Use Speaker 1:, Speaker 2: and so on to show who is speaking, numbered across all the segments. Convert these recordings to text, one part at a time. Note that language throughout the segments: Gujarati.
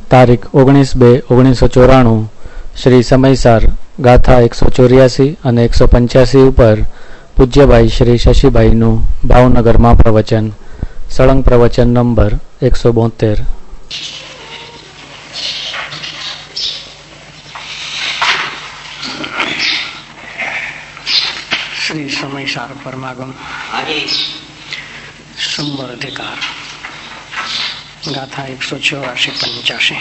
Speaker 1: તારીખ 19/2/1994 શ્રી સમયસાર ગાથા 184 અને 185 ઉપર પૂજ્યભાઈ શ્રી શશીભાઈનું ભાવનગરમાં પ્રવચન. સળંગ પ્રવચન નંબર 172.
Speaker 2: શ્રી સમયસાર પરમાગમ સંબર અધિકાર ગાથા 184-85.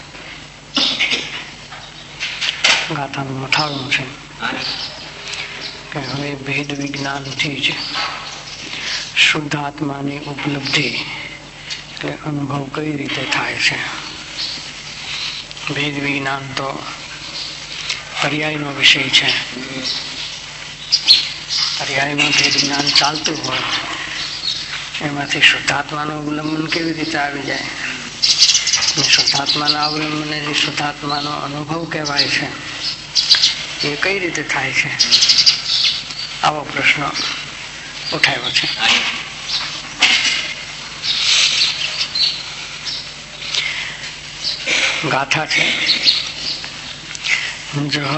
Speaker 2: ગાથાનું મથાળું છે કે હવે ભેદ વિજ્ઞાનથી જ શુદ્ધ આત્માની ઉપલબ્ધિ એટલે અનુભવ કઈ રીતે થાય છે. ભેદ વિજ્ઞાન તો પર્યાયનો વિષય છે. પર્યાયમાં ભેદ જ્ઞાન ચાલતું હોય એમાંથી શુદ્ધાત્માનું અવલંબન કેવી રીતે આવી જાય, શુદ્ધાત્માના અવલંબને જે શુદ્ધાત્માનો અનુભવ કહેવાય છે એ કઈ રીતે થાય છે, આવો પ્રશ્ન ઉઠાવ્યો છે. ગાથા છે જહ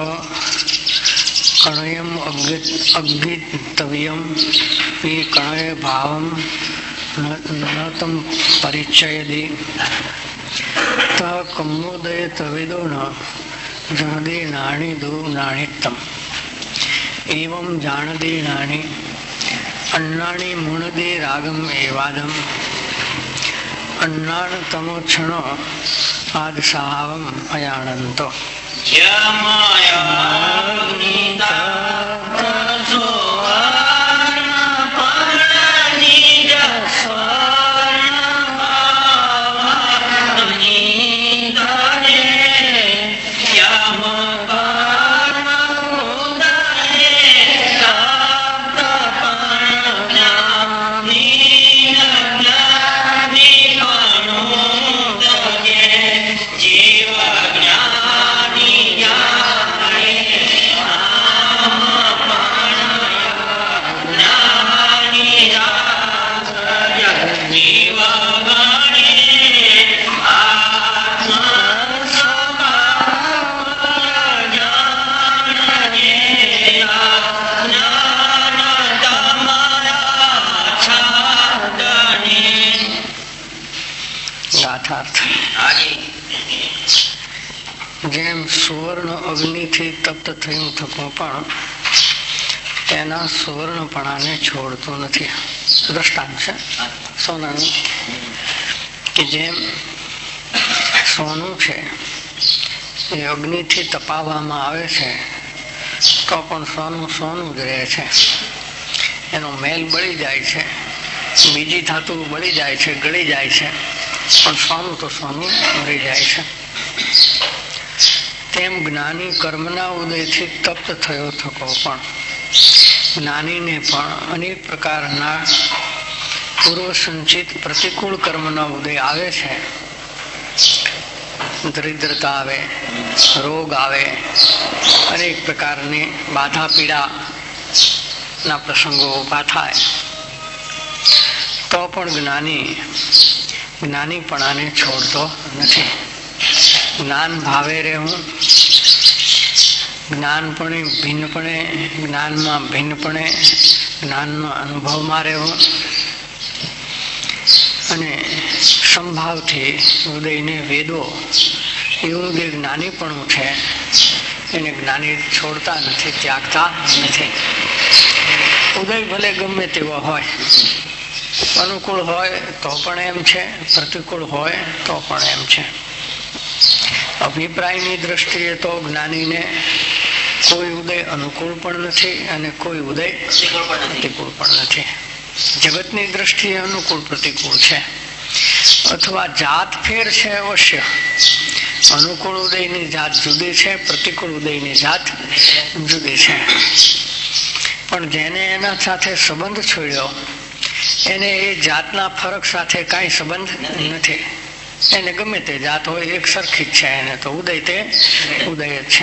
Speaker 2: કણયમ અગ્નિતવ્યમ પિ કણય ભાવમ નતમ પરિચયદી ત કમોદય તવેદો ન જહદે નાણી દો નાણીતમ એવમ જાણદે નાણી અન્નાણી મુણદે રાગમ એવાદમ અન્નાણ તમો ક્ષણો આદ સાહવમ અયાણંતો જેમ સુવર્ણ અગ્નિથી તપ્ત થયું થકું પણ તેના સુવર્ણપણાને છોડતું નથી. દ્રષ્ટાંત છે સોનાનું, કે જેમ સોનું છે એ અગ્નિથી તપાવવામાં આવે છે તો પણ સોનું સોનું જ રહે છે. એનો મેલ બળી જાય છે, બીજી ધાતુ બળી જાય છે, ગળી જાય છે, પણ સોનું તો સોનું રહી જાય છે. તેમ જ્ઞાની કર્મના ઉદયથી તપ્ત થયો થકો પણ જ્ઞાનીને પણ અનેક પ્રકારના પૂર્વ સંચિત પ્રતિકૂળ કર્મનો ઉદય આવે છે. દરિદ્રતા આવે, રોગ આવે, અનેક પ્રકારની બાધા પીડા ના પ્રસંગો ઉભા થાય તો પણ જ્ઞાનીપણાને છોડતો નથી. જ્ઞાન ભાવે રહેવું, જ્ઞાનમાં ભિન્નપણે જ્ઞાનના અનુભવમાં રહેવું અને સંભાવથી ઉદયને વેદો એવું જે જ્ઞાનીપણું છે એને જ્ઞાની છોડતા નથી, ત્યાગતા નથી. ઉદય ભલે ગમે તેવો હોય, અનુકૂળ હોય તો પણ એમ છે, પ્રતિકૂળ હોય તો પણ એમ છે. અભિપ્રાયની દ્રષ્ટિએ તો જ્ઞાનીને કોઈ ઉદય અનુકૂળ પણ નથી અને કોઈ ઉદય પ્રતિકૂળ પણ નથી. જગતની દ્રષ્ટિએ અનુકૂળ પ્રતિકૂળ છે, અથવા જાત ફેર છે અવશ્ય. અનુકૂળ ઉદયની જાત જુદી છે, પ્રતિકૂળ ઉદયની જાત જુદી છે. પણ જેને એના સાથે સંબંધ છોડ્યો એને એ જાતના ફરક સાથે કાંઈ સંબંધ નથી. એને ગમે તે જાત હોય એક સરખી જ છે. એને તો ઉદય તે ઉદય જ છે.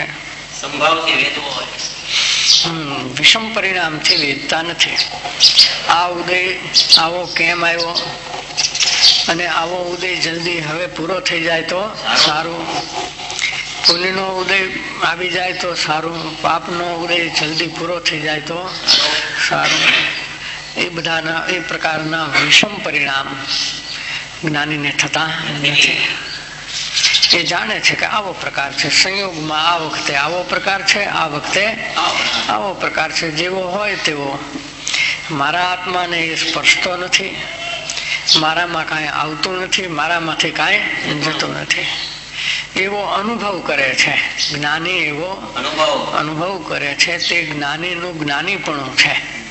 Speaker 2: વિષમ પરિણામથી વેદતા નથી. આ ઉદય આવો કેમ આવ્યો અને આવો ઉદય જલ્દી હવે પૂરો થઈ જાય તો સારું. પુણ્યનો ઉદય આવી જાય તો સારું, પાપનો ઉદય જલ્દી પૂરો થઈ જાય તો સારું. એ બધાના એ પ્રકારના વિષમ પરિણામ જ્ઞાનીને થતા નથી. એ જાણે છે કે આવો પ્રકાર છે, સંયોગમાં આ વખતે આવો પ્રકાર છે, આ વખતે આવો પ્રકાર છે. જેવો હોય તેવો મારા આત્માને એ સ્પર્શતો નથી, મારામાં કાંઈ આવતું નથી, મારામાંથી કાંઈ જતું નથી. એવો અનુભવ કરે છે જ્ઞાની, એવો અનુભવ કરે છે. તે જ્ઞાનીનું જ્ઞાનીપણું છે.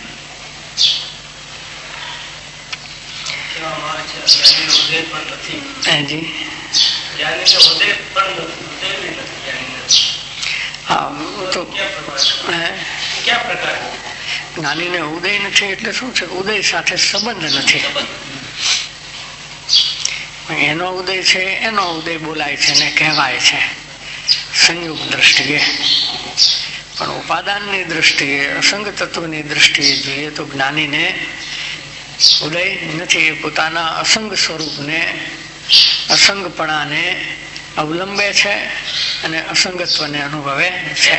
Speaker 2: જ્ઞાનીને ઉદય નથી એટલે શું છે? ઉદય સાથે સંબંધ નથી. એનો ઉદય છે, એનો ઉદય બોલાય છે ને કહેવાય છે સંયુક્ત દ્રષ્ટિએ. પણ ઉપાદાનની દ્રષ્ટિએ, અસંગ તત્વની દ્રષ્ટિએ જોઈએ તો જ્ઞાનીને ઉદય નથી. પોતાના અસંગ સ્વરૂપને, અસંગપણાને અવલંબે છે અને અસંગત્વને અનુભવે છે.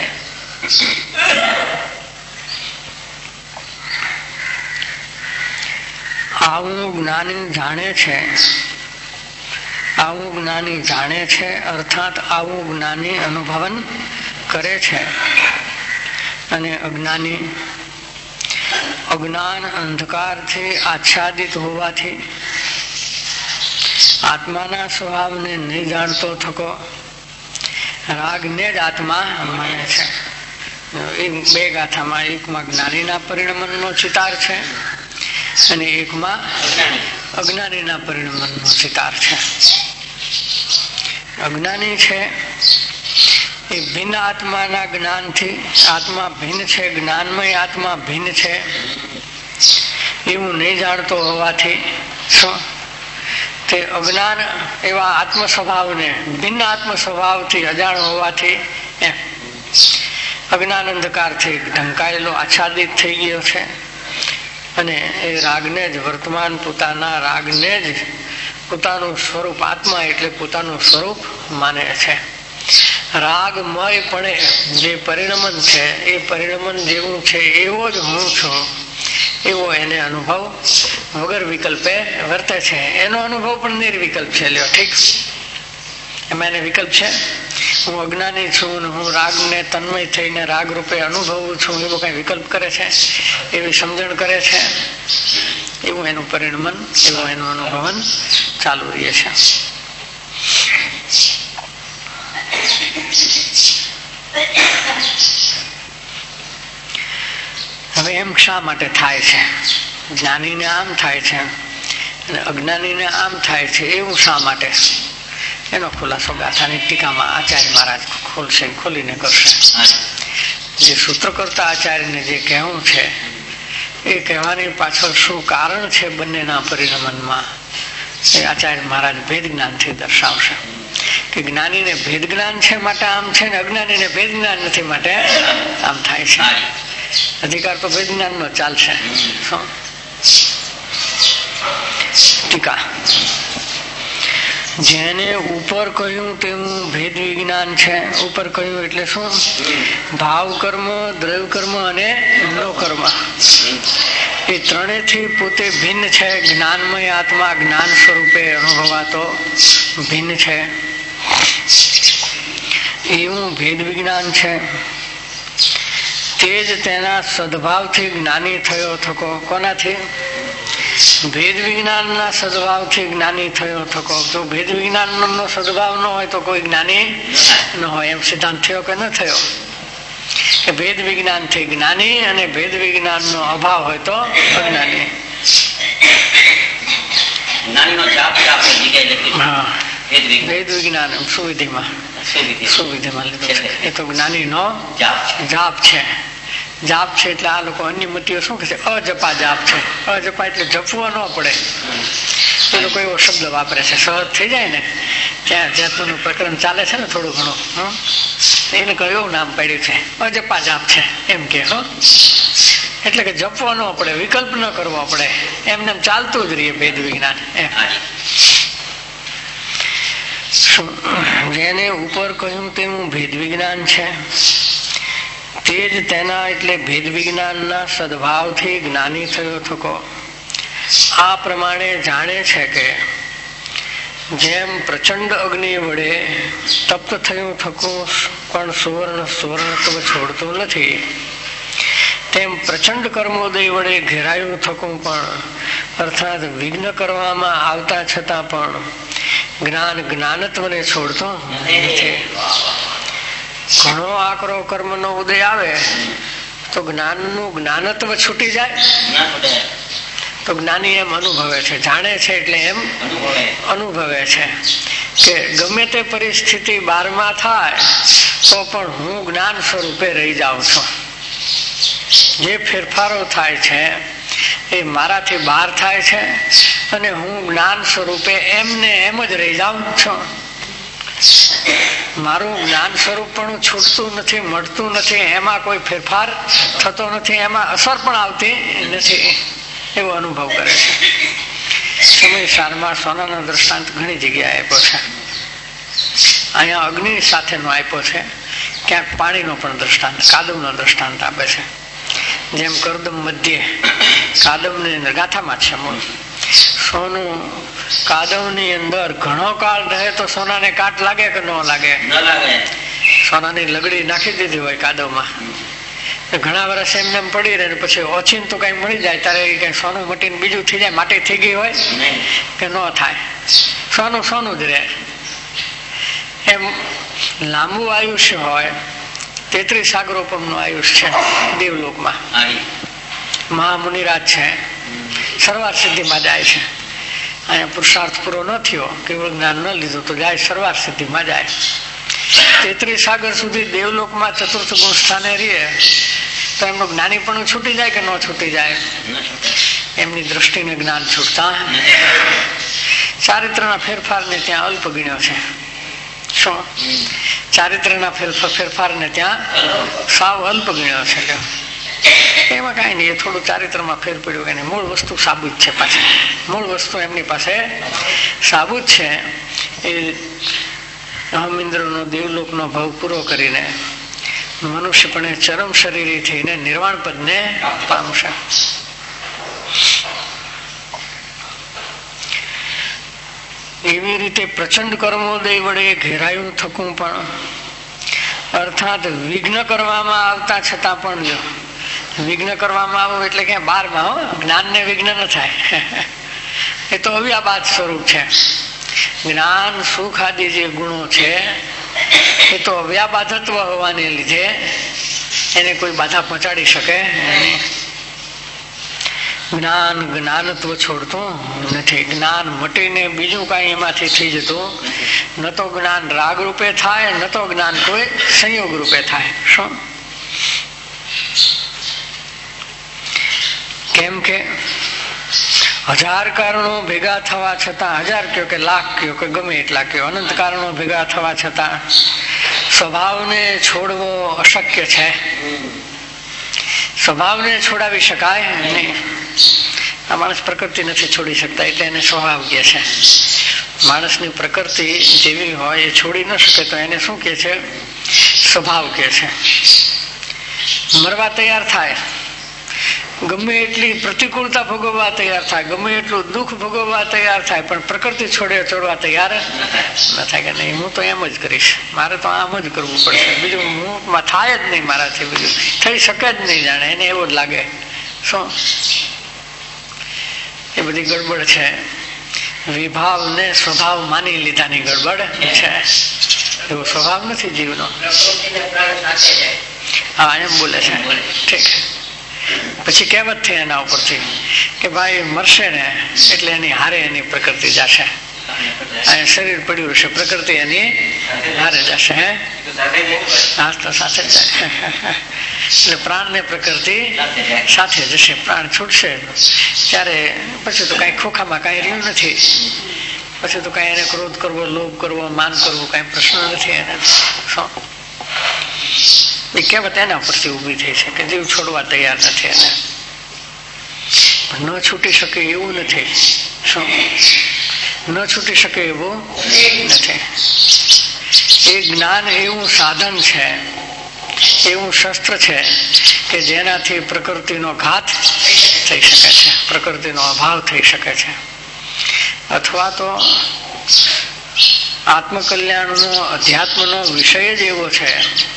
Speaker 2: આવું જ્ઞાની જાણે છે, આવું જ્ઞાની જાણે છે અર્થાત આવું જ્ઞાની અનુભવન કરે છે. અને અજ્ઞાની અજ્ઞાન અંધકારથી આચ્છાદિત હોવાથી આત્માના સ્વભાવને નહીં જાણતો થકો રાગને જ આત્મા માને છે. બે ગાથામાં એકમાં જ્ઞાનીના પરિણમનનો ચિતાર છે અને એકમાં અજ્ઞાનીના પરિણમનનો ચિતાર છે. અજ્ઞાની છે એ ભિન્ન આત્માના જ્ઞાનથી, આત્મા ભિન્ન છે, જ્ઞાનમય આત્મા ભિન્ન છે એવું નહીં જાણતો હોવાથી શું તે અજ્ઞાન એવા આત્મ સ્વભાવને, ભિન્ન આત્મ સ્વભાવથી અજાણ હોવાથી અજ્ઞાન અંધકારથી ઢંકાયેલો, આચ્છાદિત થઈ ગયો છે. અને એ રાગને જ વર્તમાન, પોતાના રાગને જ પોતાનું સ્વરૂપ, આત્મા એટલે પોતાનું સ્વરૂપ માને છે. રાગમય પણ જે પરિણમન છે એ પરિણમન જેવું છે એવો જ હું છું એવો એને અનુભવ વગર વિકલ્પે વર્તે છે. એનો અનુભવ પણ નિર્વિકલ્પ છે. લ્યો ઠીક, એમાં એને વિકલ્પ છે. હું અજ્ઞાની છું, હું રાગને તન્મય થઈને રાગ રૂપે અનુભવું છું, એવો કઈ વિકલ્પ કરે છે, એવી સમજણ કરે છે, એવું એનું પરિણમન, એવું એનું અનુભવન ચાલુ રહે છે. હવે એમ શા માટે થાય છે? જ્ઞાનીને આમ થાય છે અને અજ્ઞાનીને આમ થાય છે, એવું શા માટે? એનો ખુલાસો ગાથાની ટીકામાં આચાર્ય મહારાજ ખોલીને કરશે. જે સૂત્રકર્તા આચાર્યને જે કહેવું છે એ કહેવાની પાછળ શું કારણ છે બંનેના પરિણમનમાં, એ આચાર્ય મહારાજ ભેદ જ્ઞાનથી દર્શાવશે. કે જ્ઞાનીને ભેદ જ્ઞાન છે માટે આમ છે ને અજ્ઞાનીને ભેદ જ્ઞાન નથી માટે આમ થાય છે. અધિકાર તો ભેદ જ્ઞાન નો ચાલશે. ટીકા: જેને ઉપર કહ્યું તેવું ભેદ વિજ્ઞાન છે. ઉપર કહ્યું એટલે શું? ભાવ કર્મ, દ્રવ્ય કર્મ અને નો કર્મ એ ત્રણેયથી પોતે ભિન્ન છે. જ્ઞાનમય આત્મા જ્ઞાન સ્વરૂપે અનુભવાતો ભિન્ન છે, એવું ભેદ વિજ્ઞાન છે. તે જ તેના સદભાવથી જ્ઞાની થયો થકો. કોનાથી? ભેદ વિજ્ઞાનના સદભાવથી જ્ઞાની થયો થકો. તો ભેદ વિજ્ઞાનનો સદભાવ ન હોય તો કોઈ જ્ઞાની ન હોય, એમ સિદ્ધાંત થયો કે ન થયો? કે ભેદ વિજ્ઞાનથી જ્ઞાની અને ભેદ વિજ્ઞાનનો અભાવ હોય તો અજ્ઞાની. ભેદ વિજ્ઞાન સુવિધિમાં લીધો છે. એ તો જ્ઞાનીનો જાપ છે. જાપ છે એટલે આ લોકો અન્ય મતીઓ શું કહે છે? અજપા જાપ છે. અજપા એટલે જપવો ન પડે. એ લોકો એવો શબ્દ વાપરે છે, સહજ થઈ જાય ને. ત્યાં જાતનું પ્રકરણ ચાલે છે ને થોડું ઘણું, એને કયું નામ પાડ્યું છે? અજપા જાપ છે એમ કે. એટલે કે જપવો ન પડે, વિકલ્પ ન કરવો પડે, એમને ચાલતું જ રહીએ ભેદ વિજ્ઞાન. જેને ઉપર કહ્યું તેવું ભેદ વિજ્ઞાન છે તે જ તેના એટલે ભેદ વિજ્ઞાનના સદભાવથી જ્ઞાની થયો થકો આ પ્રમાણે જાણે છે કે જેમ પ્રચંડ અગ્નિ વડે તપ્ત થયું થકું પણ સુવર્ણત્વ છોડતું નથી, તેમ પ્રચંડ કર્મોદય વડે ઘેરાયું થકું પણ અર્થાત વિઘ્ન કરવામાં આવતા છતાં પણ જ્ઞાનત્વને છોડતો નથી. ઘણો આકરો કર્મનો ઉદય આવે તો જ્ઞાનનું જ્ઞાનત્વ છૂટી જાય તો જ્ઞાની એમ અનુભવે છે, જાણે છે એટલે એમ અનુભવે છે કે ગમે તે પરિસ્થિતિ બહારમાં થાય તો પણ હું જ્ઞાન સ્વરૂપે રહી જાઉં છું. જે ફેરફારો થાય છે એ મારાથી બહાર થાય છે અને હું જ્ઞાન સ્વરૂપે એમને એમ જ રહી જાઉં છું. મારું જ્ઞાન સ્વરૂપ પણ છૂટતું નથી, મળતું નથી, એમાં કોઈ ફેરફાર થતો નથી, એમાં અસર પણ આવતી નથી એવો અનુભવ કરે છે. સમય સારમાં સોનાનો દ્રષ્ટાંત ઘણી જગ્યાએ આપ્યો છે. અહીંયા અગ્નિ સાથેનો આપ્યો છે, ક્યાંક પાણીનો પણ દ્રષ્ટાંત, કાદવનો દ્રષ્ટાંત આપે છે. જેમ કરદમ મધ્યે કાદવની અંદર ગાથામાં છે મૂળ સોનું કાદવની અંદર ઘણો કાળ રહે તો સોનાને કાટ લાગે કે ન લાગે? સોનાની લગડી નાખી દીધી હોય કાદવમાં, ઘણા વર્ષ એમને એમ પડી રહે, પછી ઓછીને તો કઈ મળી જાય ત્યારે કઈ સોનું મટીને બીજું થઈ જાય, માટી થઈ ગઈ હોય કે ન થાય, સોનું સોનું જ રહે. એમ લાંબુ આયુષ્ય હોય, 33 સાગરોપમનું આયુષ્ય છે દેવલોકમાં. મહામુનિરાજ છે, સર્વાર સિદ્ધિમાં જાય છે. અહીંયા પુરુષાર્થ પૂરો ન થયો, કેવળ જ્ઞાન ન લીધું તો જાય સર્વાર સિદ્ધિમાં જાય. 33 સાગર સુધી દેવલોકમાં ચતુર્થ ગુણ સ્થાને રહીએ તો એમનું જ્ઞાની પણ છૂટી જાય કે ન છૂટી જાય? એમની દ્રષ્ટિને જ્ઞાન છૂટતા. ચારિત્રના ફેરફારને ત્યાં અલ્પ ગણ્યો છે. શું ચારિત્રના ફેરફારને ત્યાં સાવ અલ્પ ગણ્યો છે? એમાં કઈ નહીં, એ થોડું ચારિત્રમાં ફેર પડ્યું કે મૂળ વસ્તુ સાબુત છે. પાછી મૂળ વસ્તુ એમની પાસે સાબુત છે. એ અહમિન્દ્રનો દેવલોકનો ભાવ પૂરો કરીને મનુષ્ય પણ ચરમ શરીરી થઈને નિર્વાણ પદને પામશે. એવી રીતે પ્રચંડ કર્મોદય વડે ઘેરાયું થકું પણ અર્થાત વિઘ્ન કરવામાં આવતા છતાં પણ, વિઘ્ન કરવામાં આવું એટલે કે બારમાં જ્ઞાનને વિઘ્ન ન થાય, એ તો અવ્યાબાદ સ્વરૂપ છે. જ્ઞાન સુખ આદિ જે ગુણો છે એ તો અવ્યાબાધત્વ હોવાને લીધે એને કોઈ બાધા પહોંચાડી શકે નહીં. જ્ઞાન જ્ઞાનત્વ છોડતું નથી. જ્ઞાન મટીને બીજું કઈ એમાંથી થઈ જતું ન તો જ્ઞાન રાગ રૂપે થાય, ન તો જ્ઞાન કોઈ સંયોગ રૂપે થાય. શું? કેમ કે 1000 કારણો ભેગા થવા છતાં, 1000 કયો કે લાખ કયો કે ગમે એટલા કયો, અનંત કારણો ભેગા થવા છતાં સ્વભાવને છોડવો અશક્ય છે. સ્વભાવને છોડાવી શકાય નહીં. આ માણસ પ્રકૃતિ નથી છોડી શકતા એટલે એને સ્વભાવ કહે છે. માણસની પ્રકૃતિ જેવી હોય એ છોડી ન શકે તો એને શું કહે છે? સ્વભાવ કહે છે. મરવા તૈયાર થાય, ગમે એટલી પ્રતિકૂળતા ભોગવવા તૈયાર થાય, ગમે એટલું દુઃખ ભોગવવા તૈયાર થાય, પણ પ્રકૃતિ છોડવા તૈયાર ન થાય કે નહીં હું તો એમ જ કરીશ, મારે તો આમ જ કરવું પડશે, બીજું હું થાય જ નહીં મારાથી, બીજું થઈ શકે જ નહીં. જાણે એને એવું જ લાગે. શું? એ બધી ગડબડ છે. વિભાવ ને સ્વભાવ માની લીધાની ગડબડ છે. એવો સ્વભાવ નથી જીવનો. હા એમ બોલે છે. ઠીક. પછી કહેવત થઈ એના ઉપરથી કે ભાઈ મરશે ને એટલે એની હારે એની પ્રકૃતિ જશે. અહીંયા શરીર પડ્યું હશે, પ્રકૃતિ એની હારે જશે. હા તો સાથે જ જાય. એટલે પ્રાણ ને પ્રકૃતિ સાથે જશે. પ્રાણ છૂટશે ત્યારે પછી તો કઈ ખોખામાં કઈ રહ્યું નથી. પછી તો કઈ એને ક્રોધ કરવો, લોભ કરવો, માન કરવું કઈ પ્રશ્ન નથી એને. એ કહેવત એના પરથી ઉભી થઈ છે કે જીવ છોડવા તૈયાર નથી એને. ન છૂટી શકે એવું નથી. શું? ન છૂટી શકે એવું નથી. એ જ્ઞાન એવું સાધન છે, એવું શસ્ત્ર છે કે જેનાથી પ્રકૃતિનો ઘાત થઈ શકે છે, પ્રકૃતિનો અભાવ થઈ શકે છે. અથવા તો આત્મકલ્યાણનો અધ્યાત્મનો વિષય જ એવો છે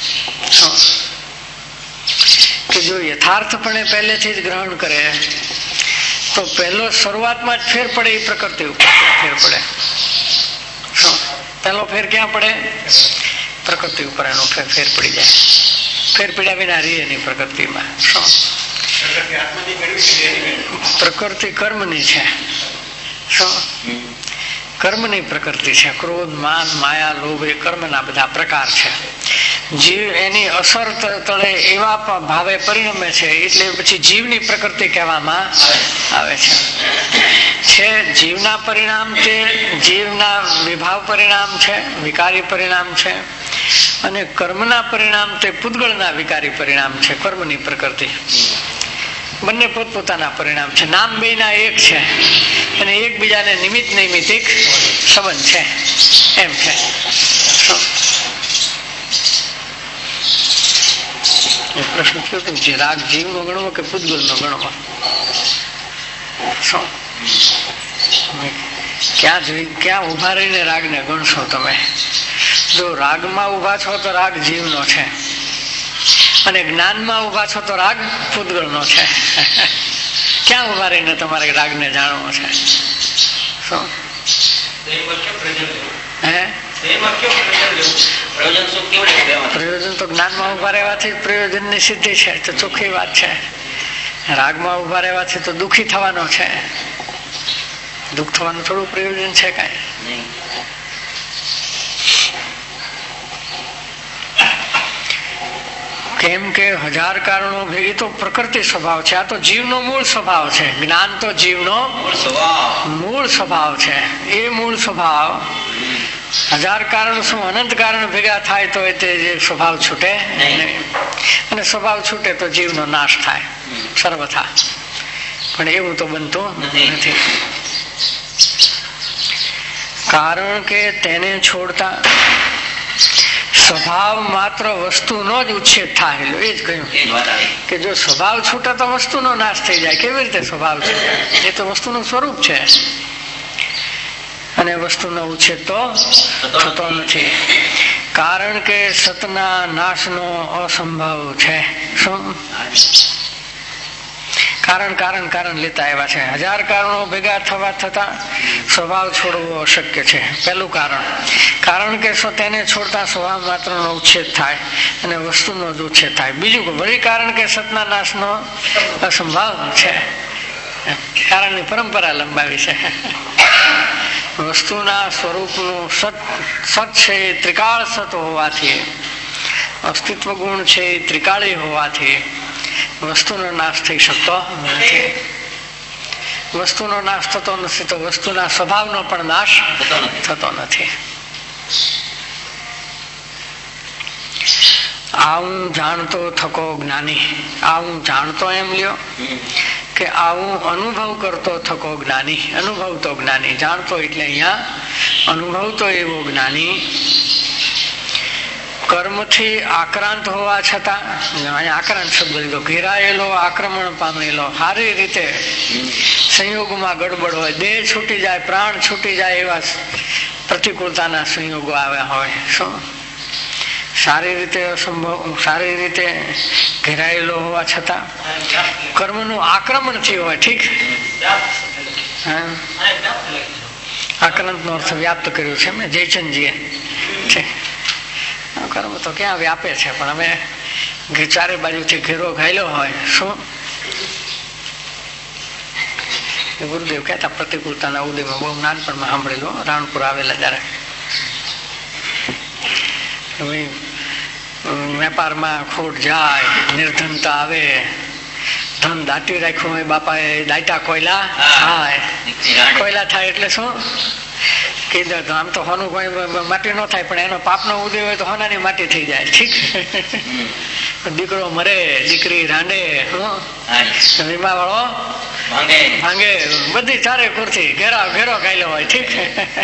Speaker 2: કે જો યથાર્થપણે પહેલેથી જ ગ્રહણ કરે તો પહેલો શરૂઆતમાં જ ફેર પડે એ પ્રકૃતિ ઉપર ફેર પડે. પહેલો ફેર ક્યાં પડે? પ્રકૃતિ ઉપર એનો ફેર પડી જાય. ફેર પડ્યા વિના રહે નહીં પ્રકૃતિમાં. પ્રકૃતિ કર્મની છે. શું? કર્મની પ્રકૃતિ છે. ક્રોધ, માન, માયા, લોભ એ કર્મના બધા પ્રકાર છે. જીવ એની અસર તળે એવા ભાવે પરિણમે છે, એટલે પછી જીવની પ્રકૃતિ કહેવામાં આવે છે. જીવના પરિણામ તે જીવના વિભાવ પરિણામ છે, વિકારી પરિણામ છે, અને કર્મના પરિણામ તે પૂતગળના વિકારી પરિણામ છે. કર્મની પ્રકૃતિ બંને પોતપોતાના પરિણામ છે. નામ બેના એક છે અને એકબીજાને નિમિત્ત નૈમિત્તિક સંબંધ છે. એમ છે. પ્રશ્ન થયો છે રાગ જીવ નો ગણવો કે પૂતગલ નો ગણવો? શું ક્યાં ઉભા રહીને રાગ ને ગણશો તમે? જો રાગમાં ઉભા છો તો રાગ જીવનો છે, અને જ્ઞાનમાં ઉભા છો તો રાગ પૂતગળનો છે. ક્યાં ઉભા રહીને તમારે રાગને જાણવો છે? શું પ્રયોજન તો જ્ઞાનમાં ઉભા રહેવાથી પ્રયોજન ની સિદ્ધિ છે, તો ચોખ્ખી વાત છે. રાગમાં ઉભા રહેવાથી તો દુઃખી થવાનો છે. દુઃખ થવાનું થોડું પ્રયોજન છે કઈ? કેમ કે હજાર કારણો ભેગી તો પ્રકૃતિ સ્વભાવ છે. આ તો જીવનો મૂળ સ્વભાવ છે. જ્ઞાન તો જીવનો મૂળ સ્વભાવ છે. એ મૂળ સ્વભાવ હજાર કારણ શું અનંત કારણ ભેગા થાય તો તે સ્વભાવ છૂટે નહીં, અને સ્વભાવ છૂટે તો જીવનો નાશ થાય સર્વથા. પણ એવું તો બનતું નથી, કારણ કે તેને છોડતા સ્વભાવ માત્ર વસ્તુનો જ ઉચ્છેદ થાય. એ જ કહ્યું કે જો સ્વભાવ છૂટે તો વસ્તુનો નાશ થઈ જાય. કેવી રીતે સ્વભાવ છે? એ તો વસ્તુનું સ્વરૂપ છે, અને વસ્તુનો ઉચ્છેદ તો થતો નથી, કારણ કે સતના નાશનો અસંભવ છે. શું કારણ કારણ કારણ લેતા આવ્યા છે. હજાર કારણો ભેગા થવા છતાં સ્વભાવ છોડવો અશક્ય છે. પહેલું કારણ કે તેને છોડતા સ્વભાવ માત્ર નો ઉચ્છેદ થાય અને વસ્તુનો જ ઉચ્છેદ થાય. બીજું વળી કારણ કે સતના નાશનો અસંભવ છે. કારણની પરંપરા લંબાવી છે. વસ્તુના સ્વરૂપનું સત છે એ ત્રિકાળ સત હોવાથી, અસ્તિત્વ ગુણ છે એ ત્રિકાળી હોવાથી વસ્તુનો નાશ થઈ શકતો નથી. વસ્તુનો નાશ થતો નથી તો વસ્તુના સ્વભાવનો પણ નાશ થતો નથી. આવું જાણતો થકો જ્ઞાની. આવું જાણતો એમ લ્યો કે આવું અનુભવ કરતો થકો જ્ઞાની. અનુભવતો જ્ઞાની. જાણતો એટલે અહીંયા અનુભવતો એવો જ્ઞાની. કર્મથી આક્રાંત હોવા છતાં, અહીંયા આક્રાંત શબ્દ લીધો, ઘેરાયેલો, આક્રમણ પામેલો, સારી રીતે સંયોગમાં ગડબડ હોય, દેહ છૂટી જાય, પ્રાણ છૂટી જાય એવા પ્રતિકૂળતાના સંયોગો આવ્યા હોય. શું સારી રીતે ઘેરાયેલો હોવા છતાં કર્મનું આક્રમણ થયું હોય. ઠીક, આક્રાંત નો અર્થ વ્યાપ્ત કર્યો છે મેં જયચંદજીએ. કર્મ તો ક્યાં વ્યાપે છે, પણ અમે ચારે બાજુથી ઘેરો ઘાયલો હોય. શું ગુરુદેવ કહેતા પ્રતિકૂળતાના ઉદયમાં, બહુ નાનપણમાં સાંભળેલું, રાણપુર આવેલા જયારે. વેપારમાં ખોટ જાય, નિર્ધનતા આવે, ધન દાટી રાખ્યું હોય બાપાએ, દાટા કોયલા થાય. કોયલા થાય એટલે શું કીધું? આમ તો હોનું કોઈ માટી ન થાય, પણ એનો પાપનો ઉદય હોય તો હોનાની માટી થઈ જાય. ઠીક, દીકરો મરે, દીકરી રાંડે, વીમા વાળો ભાંગે બધી ચારે કુરથી ઘેરો ગાયલો હોય. ઠીક છે.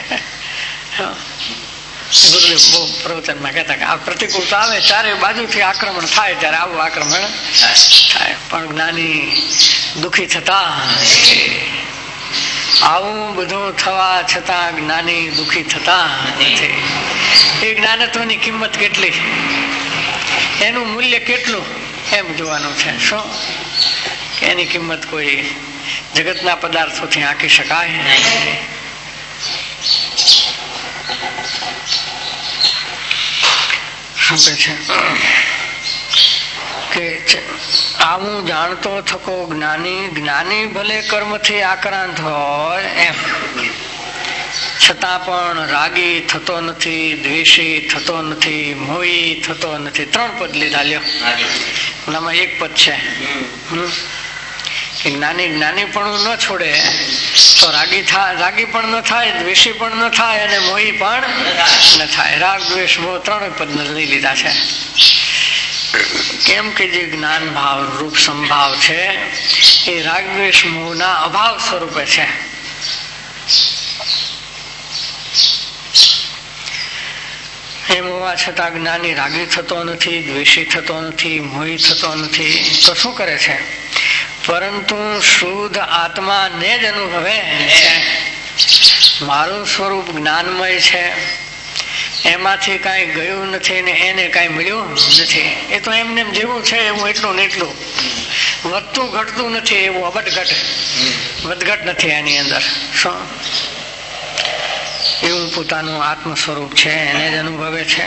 Speaker 2: ગુરુદેવ બહુ પ્રવચનમાં કહેતા કે આ પ્રતિકૂળતા આવે ચારે બાજુથી આક્રમણ થાય ત્યારે આવું આક્રમણ થાય. પણ જ્ઞાની દુઃખી થતા આવું બધું થવા છતાં જ્ઞાની દુઃખી થતા નથી. એ જ્ઞાનત્વની કિંમત કેટલી, એનું મૂલ્ય કેટલું એમ જોવાનું છે. શું એની કિંમત કોઈ જગતના પદાર્થોથી આંકી શકાય નહીં. શું કહે છે કે આવું જાણતો થકો જ્ઞાની ભલે કર્મથી આક્રાંત હોય એમ છતાં પણ રાગી થતો નથી, દ્વેષી થતો નથી, મોહી થતો નથી. 3 પદ લીધા. લ્યો, એનામાં 1 પદ છે કે જ્ઞાની પણ ન છોડે તો રાગી પણ ન થાય, દ્વેષી પણ ન થાય અને મોહી પણ ન થાય. રાગ, દ્વેષ, મોહ 3 પદ લઈ લીધા છે. કેમ કે જે જ્ઞાન ભાવ રૂપ સંભાવ છે એ રાગ, દ્વેષ, મોહના અભાવ સ્વરૂપે છે. એમ હોવા છતાં જ્ઞાની રાગી થતો નથી, દ્વેષી થતો નથી, મોહી થતો નથી. તો શું કરે છે? પરંતુ શુદ્ધ આત્માને જ અનુભવે છે. મારું સ્વરૂપ જ્ઞાનમય છે, એમાંથી કાંઈ ગયું નથી ને એને કાંઈ મળ્યું નથી. એ તો એમને જેવું છે એવું એટલું ને એટલું, વધતું ઘટતું નથી, એવું વધઘટ નથી એની અંદર. શું એવું પોતાનું આત્મ સ્વરૂપ છે એને જ અનુભવે છે.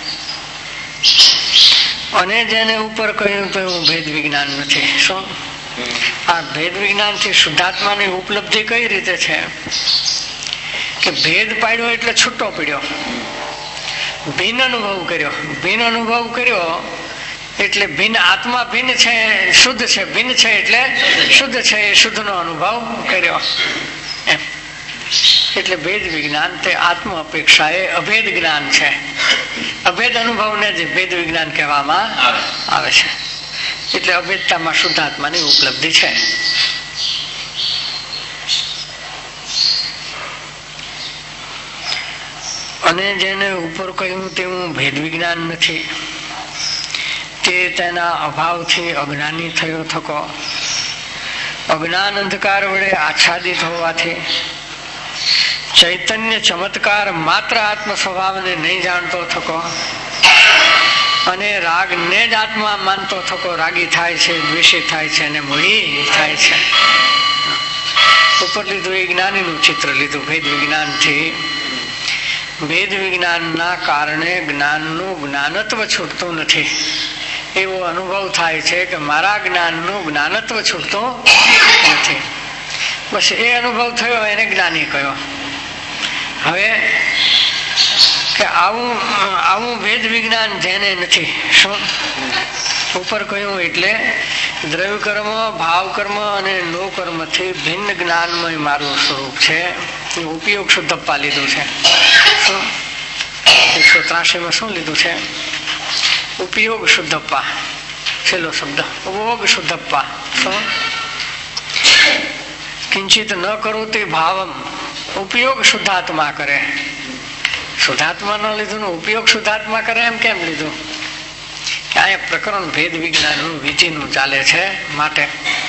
Speaker 2: અને જેને ઉપર કહ્યું તો એવું ભેદ વિજ્ઞાન નથી. શું આ ભેદ વિજ્ઞાન થી શુદ્ધાત્માની ઉપલબ્ધિ કઈ રીતે છે કે ભેદ પાડ્યો એટલે છૂટો પડ્યો, ભિન્ન અનુભવ કર્યો એટલે ભિન્ન આત્મા ભિન્ન છે, શુદ્ધ છે, ભિન્ન છે એટલે શુદ્ધ છે, એ શુદ્ધ નો અનુભવ કર્યો. એમ એટલે ભેદ વિજ્ઞાન તે આત્મ અપેક્ષા એ અભેદ જ્ઞાન છે. અભેદ અનુભવને જ ભેદ વિજ્ઞાન કહેવામાં આવે છે. એટલે અભેદતામાં શુદ્ધાત્માની ઉપલબ્ધિ છે. અને જેને ઉપર કહ્યું તેવું ભેદ વિજ્ઞાન નથી તે તેના અભાવથી અજ્ઞાની થયો થકો. અજ્ઞાન અંધકાર વડે આચ્છાદિત હોવાથી ચૈતન્ય ચમત્કાર માત્ર આત્મ સ્વભાવને નહીં જાણતો થકો અને રાગ ને જ આત્મા માનતો થકો. રાગી થાય છે, દ્વેષી થાય છે અને મોહી થાય છે. ઉપર લીધું એ જ્ઞાનીનું ચિત્ર લીધું ભેદ વિજ્ઞાન થી. ભેદ વિજ્ઞાનના કારણે જ્ઞાનનું જ્ઞાનત્વ છૂટતું નથી. એવો અનુભવ થાય છે કે મારા જ્ઞાનનું જ્ઞાનત્વ છૂટતું નથી. બસ એ અનુભવ થયો એને જ્ઞાની કહ્યો. હવે કે આવું ભેદ વિજ્ઞાન જેને નથી. શું ઉપર કહ્યું એટલે દ્રવ્ય કર્મ, ભાવ કર્મ અને નો કર્મ થી ભિન્ન જ્ઞાનમય મારું સ્વરૂપ છે. ઉપયોગ શુદ્ધપ્પા લીધું છે. 183 શું લીધું છે? ઉપયોગ શુદ્ધપ્પા, છેલ્લો શબ્દ ઉપયોગ શુદ્ધપ્પા. કિંચિત ન કરો તે ભાવમ ઉપયોગ શુદ્ધાત્મા કરે. શુદ્ધાત્મા ન લીધું ને ઉપયોગ શુદ્ધાત્મા કરે એમ કેમ લીધું? કે અહીંયા પ્રકરણ ભેદ વિજ્ઞાનનું વિધિનું ચાલે છે માટે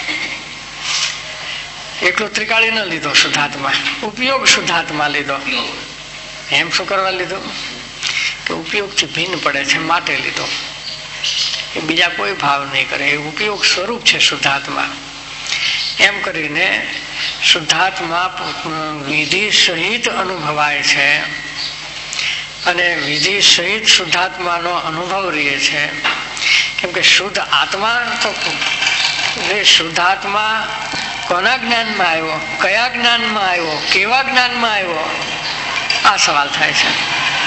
Speaker 2: એકલો ત્રિકાળી ન લીધો શુદ્ધાત્મા, ઉપયોગ શુદ્ધાત્મા લીધો. એમ શું કરવા લીધું? કે ઉપયોગથી ભિન્ન પડે છે માટે લીધો. એ બીજા કોઈ ભાવ નહીં કરે, એ ઉપયોગ સ્વરૂપ છે શુદ્ધાત્મા. એમ કરીને શુદ્ધાત્મા વિધિ સહિત અનુભવાય છે અને વિધિ સહિત શુદ્ધાત્માનો અનુભવ રહે છે. કેમ કે શુદ્ધ આત્મા તો શુદ્ધાત્મા કોના જ્ઞાનમાં આવ્યો, કયા જ્ઞાનમાં આવ્યો, કેવા જ્ઞાનમાં આવ્યો, આ સવાલ થાય છે.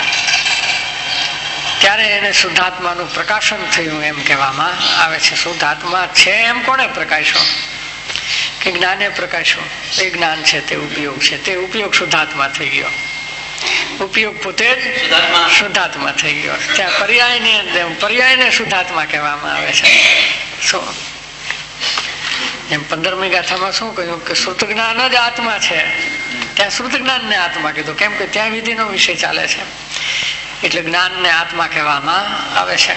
Speaker 2: ત્યારે એને શુદ્ધાત્માનું પ્રકાશન થયું એમ કહેવામાં આવે છે. શુદ્ધાત્મા છે એમ કોને પ્રકાશો? કે જ્ઞાને પ્રકાશો. એ જ્ઞાન છે તે ઉપયોગ છે, તે ઉપયોગ શુદ્ધાત્મા થઈ ગયો. ઉપયોગ પોતે જ શુદ્ધાત્મા થઈ ગયો. ત્યાં પર્યાયને શુદ્ધાત્મા કહેવામાં આવે છે. જેમ 15મી ગાથામાં શું કહ્યું કે શ્રુત જ્ઞાન જ આત્મા છે, ત્યાં શ્રુત જ્ઞાન ને આત્મા કીધું, કેમ કે ત્યાં વિધિનો વિષય ચાલે છે, એટલે જ્ઞાન ને આત્મા કહેવામાં આવે છે.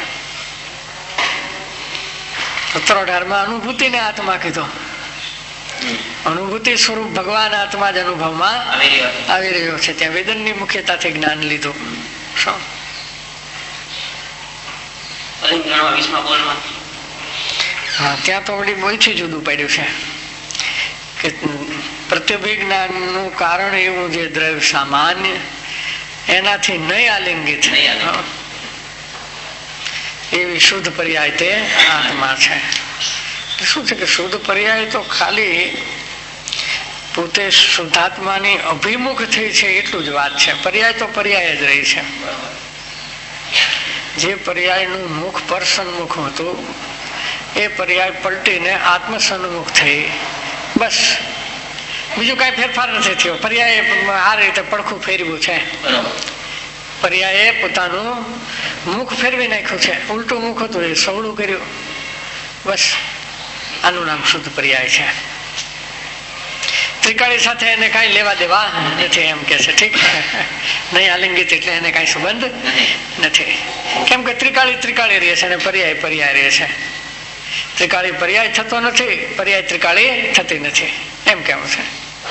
Speaker 2: 18માં અનુભૂતિ ને આત્મા કીધો. અનુભૂતિ સ્વરૂપ ભગવાન આત્મા જ અનુભવમાં આવી રહ્યો છે, ત્યાં વેદનની મુખ્યતાથી જ્ઞાન લીધું. શું હા, ત્યાં તો વળી બોલથી જુદું પડ્યું છે કે પ્રત્યભિજ્ઞાનનું કારણ એવું જે દ્રવ્ય સામાન્ય એનાથી નહીં આલિંગિત એવી શુદ્ધ પર્યાય તે આત્મા છે. શું છે કે શુદ્ધ પર્યાય તો ખાલી પોતે શુદ્ધાત્માની અભિમુખ થઈ છે એટલું જ વાત છે. પર્યાય તો પર્યાય જ રહી છે. જે પર્યાયનું મુખ પર સન્મુખ હતું એ પર્યાય પલટીને આત્મ સન્મુખ થઈ, બસ બીજું કઈ ફેરફાર નથી થયો. પર્યાય આ રીતે પડખું ફેરવ્યું છે, પર્યાયે પોતાનું મુખ ફેરવી નાખ્યું છે, ઉલટું મુખ હતું એ સવળું કર્યું, બસ આનું નામ શુદ્ધ પર્યાય છે. ત્રિકાળી સાથે એને કઈ લેવા દેવા નથી એમ કે છે. ઠીક, નહીં આલિંગિત એટલે એને કઈ સંબંધ નથી, કેમ કે ત્રિકાળી ત્રિકાળી રહે છે અને પર્યાય પર્યાય રહે છે. ત્રિકાળી પર્યાય થતો નથી, પર્યાય ત્રિકાળી થતી નથી, એમ કેવું છે.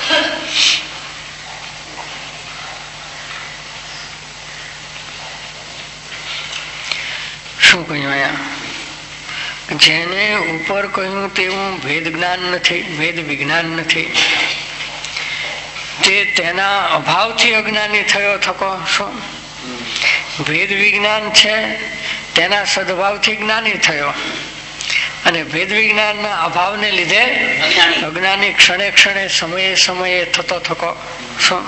Speaker 2: શું કહ્યું અહીંયા? જેને ઉપર કહ્યું તેવું ભેદ જ્ઞાન નથી, ભેદ વિજ્ઞાન નથી, તે તેના અભાવથી અજ્ઞાની થયો થકો. શું ભેદ વિજ્ઞાન છે તેના સદભાવથી જ્ઞાની થયો, અને ભેદ વિજ્ઞાનના અભાવને લીધે અજ્ઞાની ક્ષણે ક્ષણે સમયે સમયે થતો થકો. શું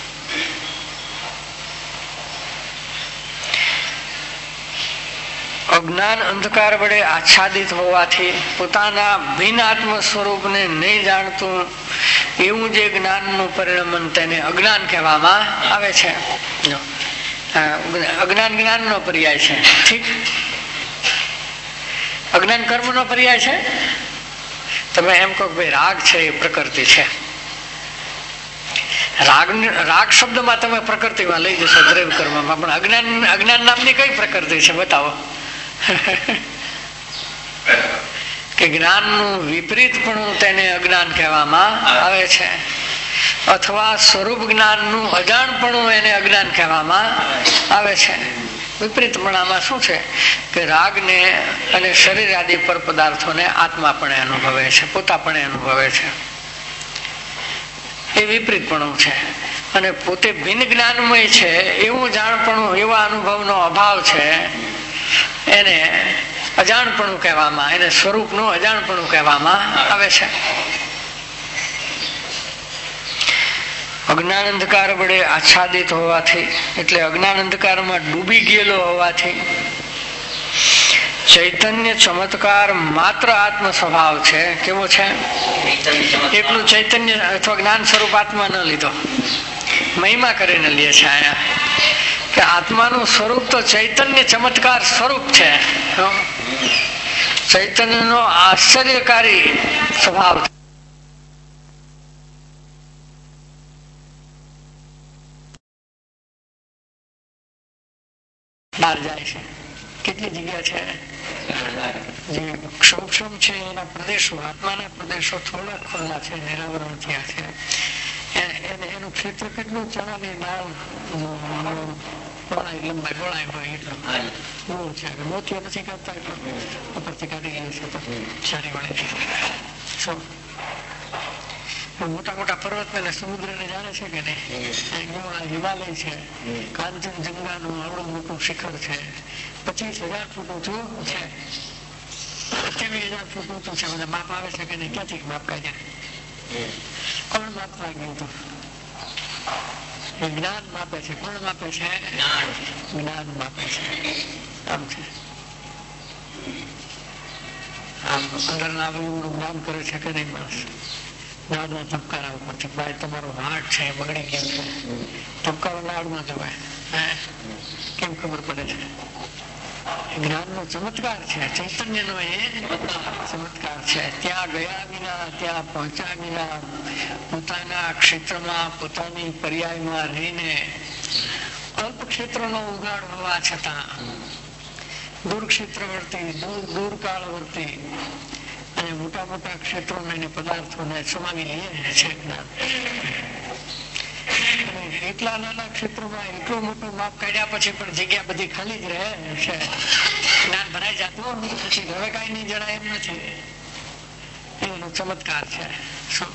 Speaker 2: અજ્ઞાન અંધકાર વડે આચ્છાદિત હોવાથી પોતાના ભિન્ન આત્મ સ્વરૂપને નહીં જાણતું એવું જે જ્ઞાનનું પરિણમન તેને અજ્ઞાન કહેવામાં આવે છે. અજ્ઞાન જ્ઞાનનો પર્યાય છે. ઠીક, અજ્ઞાન કર્મનો પર્યાય છે. તમે એમ કહો ભાઈ રાગ છે એ પ્રકૃતિ છે, રાગ શબ્દમાં તમે પ્રકૃતિમાં લઈ જશો, દ્રવ્ય કર્મમાં, પણ અજ્ઞાન નામની કઈ પ્રકૃતિ છે બતાવો. કે જ્ઞાનનું વિપરીતપણું તેને અજ્ઞાન કહેવામાં આવે છે, અથવા સ્વરૂપ જ્ઞાનનું અજાણપણું એને અજ્ઞાન કહેવામાં આવે છે. વિપરીતપણામાં શું છે કે રાગને અને શરીર આદિ પર પદાર્થોને આત્માપણે અનુભવે છે, પોતાપણે અનુભવે છે, એ વિપરીતપણું છે. અને પોતે ભિન્ન જ્ઞાનમય છે એવું જાણપણું, એવા અનુભવનો અભાવ છે, એને અજાણપણું કહેવામાં, એને સ્વરૂપનું અજાણપણું કહેવામાં આવે છે. અજ્ઞાન અંધકાર વડે આચ્છાદિત હોવાથી, એટલે અજ્ઞાન અંધકારમાં ડૂબી ગયેલો હોવાથી ચૈતન્ય ચમત્કાર માત્ર આત્મ સ્વભાવ છે. કેવો છે? એટલું ચૈતન્ય અથવા જ્ઞાન સ્વરૂપ આત્મા ન લીધો, મહિમા કરીને લે છે અહીંયા કે આત્માનું સ્વરૂપ તો ચૈતન્ય ચમત્કાર સ્વરૂપ છે. ચૈતન્યનો આશ્ચર્યકારી સ્વભાવ બહાર જાય છે. કેટલી જગ્યા છે જે ક્ષોભ છે, એના પ્રદેશો, આત્માના પ્રદેશો થોડા ખુલ્લા છે, નિરાવરણ થયા છે. એનું ક્ષેત્ર કેટલું ચણાની દાળ લંબાઈ ગોળાઈ હોય એટલું બહુ છે. મોતીઓ નથી કાઢતા એટલું ઉપરથી કાઢી ગયું છે તો સારી વળે છે. મોટા મોટા પર્વત ને સમુદ્ર ને જાણે છે કે નહીં? હિમાલય છે, કાંચનજંગાનું આવડું મોટું શિખર છે, 25,000 ફૂટ ઊંચું છે, 27,000 ફૂટ ઊંચું છે. બધા માપ આવે છે કે નહીં? ક્યાંથી માપ કાઢ્યા? કોણ માપવા ગયું હતું? જ્ઞાન માપે છે. કોણ માપે છે? જ્ઞાન માપે છે. આમ છે, આમ અંદરના અવયવનું જ્ઞાન કરે છે કે નહીં માણસ? નાડના ધબકારા ઉપરથી ભાઈ તમારો હાર્ટ છે બગડી ગયો છે, ધબકારો નાડમાં જવાય. કેમ ખબર પડે છે? જ્ઞાનનો ચમત્કાર છે, ચૈતન્યનો એ ચમત્કાર છે. ત્યાં ગયા વિના, ત્યાં પહોંચ્યા વિના, પોતાના ક્ષેત્રમાં પોતાની પર્યાયમાં રહીને અલ્પ ક્ષેત્રનો ઉગાડ હોવા છતાં દૂર ક્ષેત્રવર્તી, દૂર કાળવર્તી અને મોટા મોટા ક્ષેત્રોને પદાર્થોને સમાવી લે છે જ્ઞાન. એટલા નાના ક્ષેત્રોમાં એટલું મોટું માપ કાઢ્યા પછી પણ જગ્યા બધી ખાલી જ રહે છે. જ્ઞાન ભરાઈ જતું પછી હવે કઈ નહીં જણાય એમ નથી. એનો ચમત્કાર છે. શું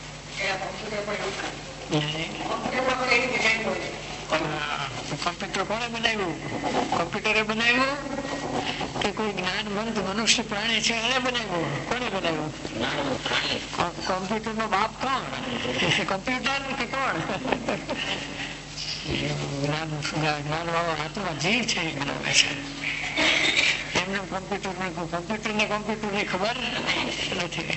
Speaker 2: કોમ્પ્યુટર કોને બનાવ્યું? કોમ્પ્યુટરે બનાવ્યું કે કોઈ જ્ઞાનવંત મનુષ્ય પ્રાણી છે એને બનાવ્યું? કોને બનાવ્યું? કોમ્પ્યુટર નો બાપ કોણ? કોમ્પ્યુટર કે કોણ? જ્ઞાન વાળો આત્મા જીવ છે એ બનાવે છે. એમને કોમ્પ્યુટર ની ખબર નથી.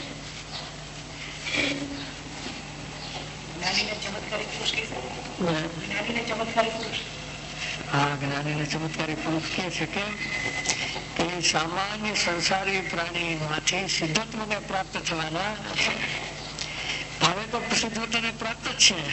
Speaker 2: હા, જ્ઞાની ને ચમત્કારી પુરુષ કે છે કે સામાન્ય સંસારી પ્રાણી માંથી સિદ્ધત્વને પ્રાપ્ત થવાના હવે તો સિદ્ધત્વને પ્રાપ્ત જ છે.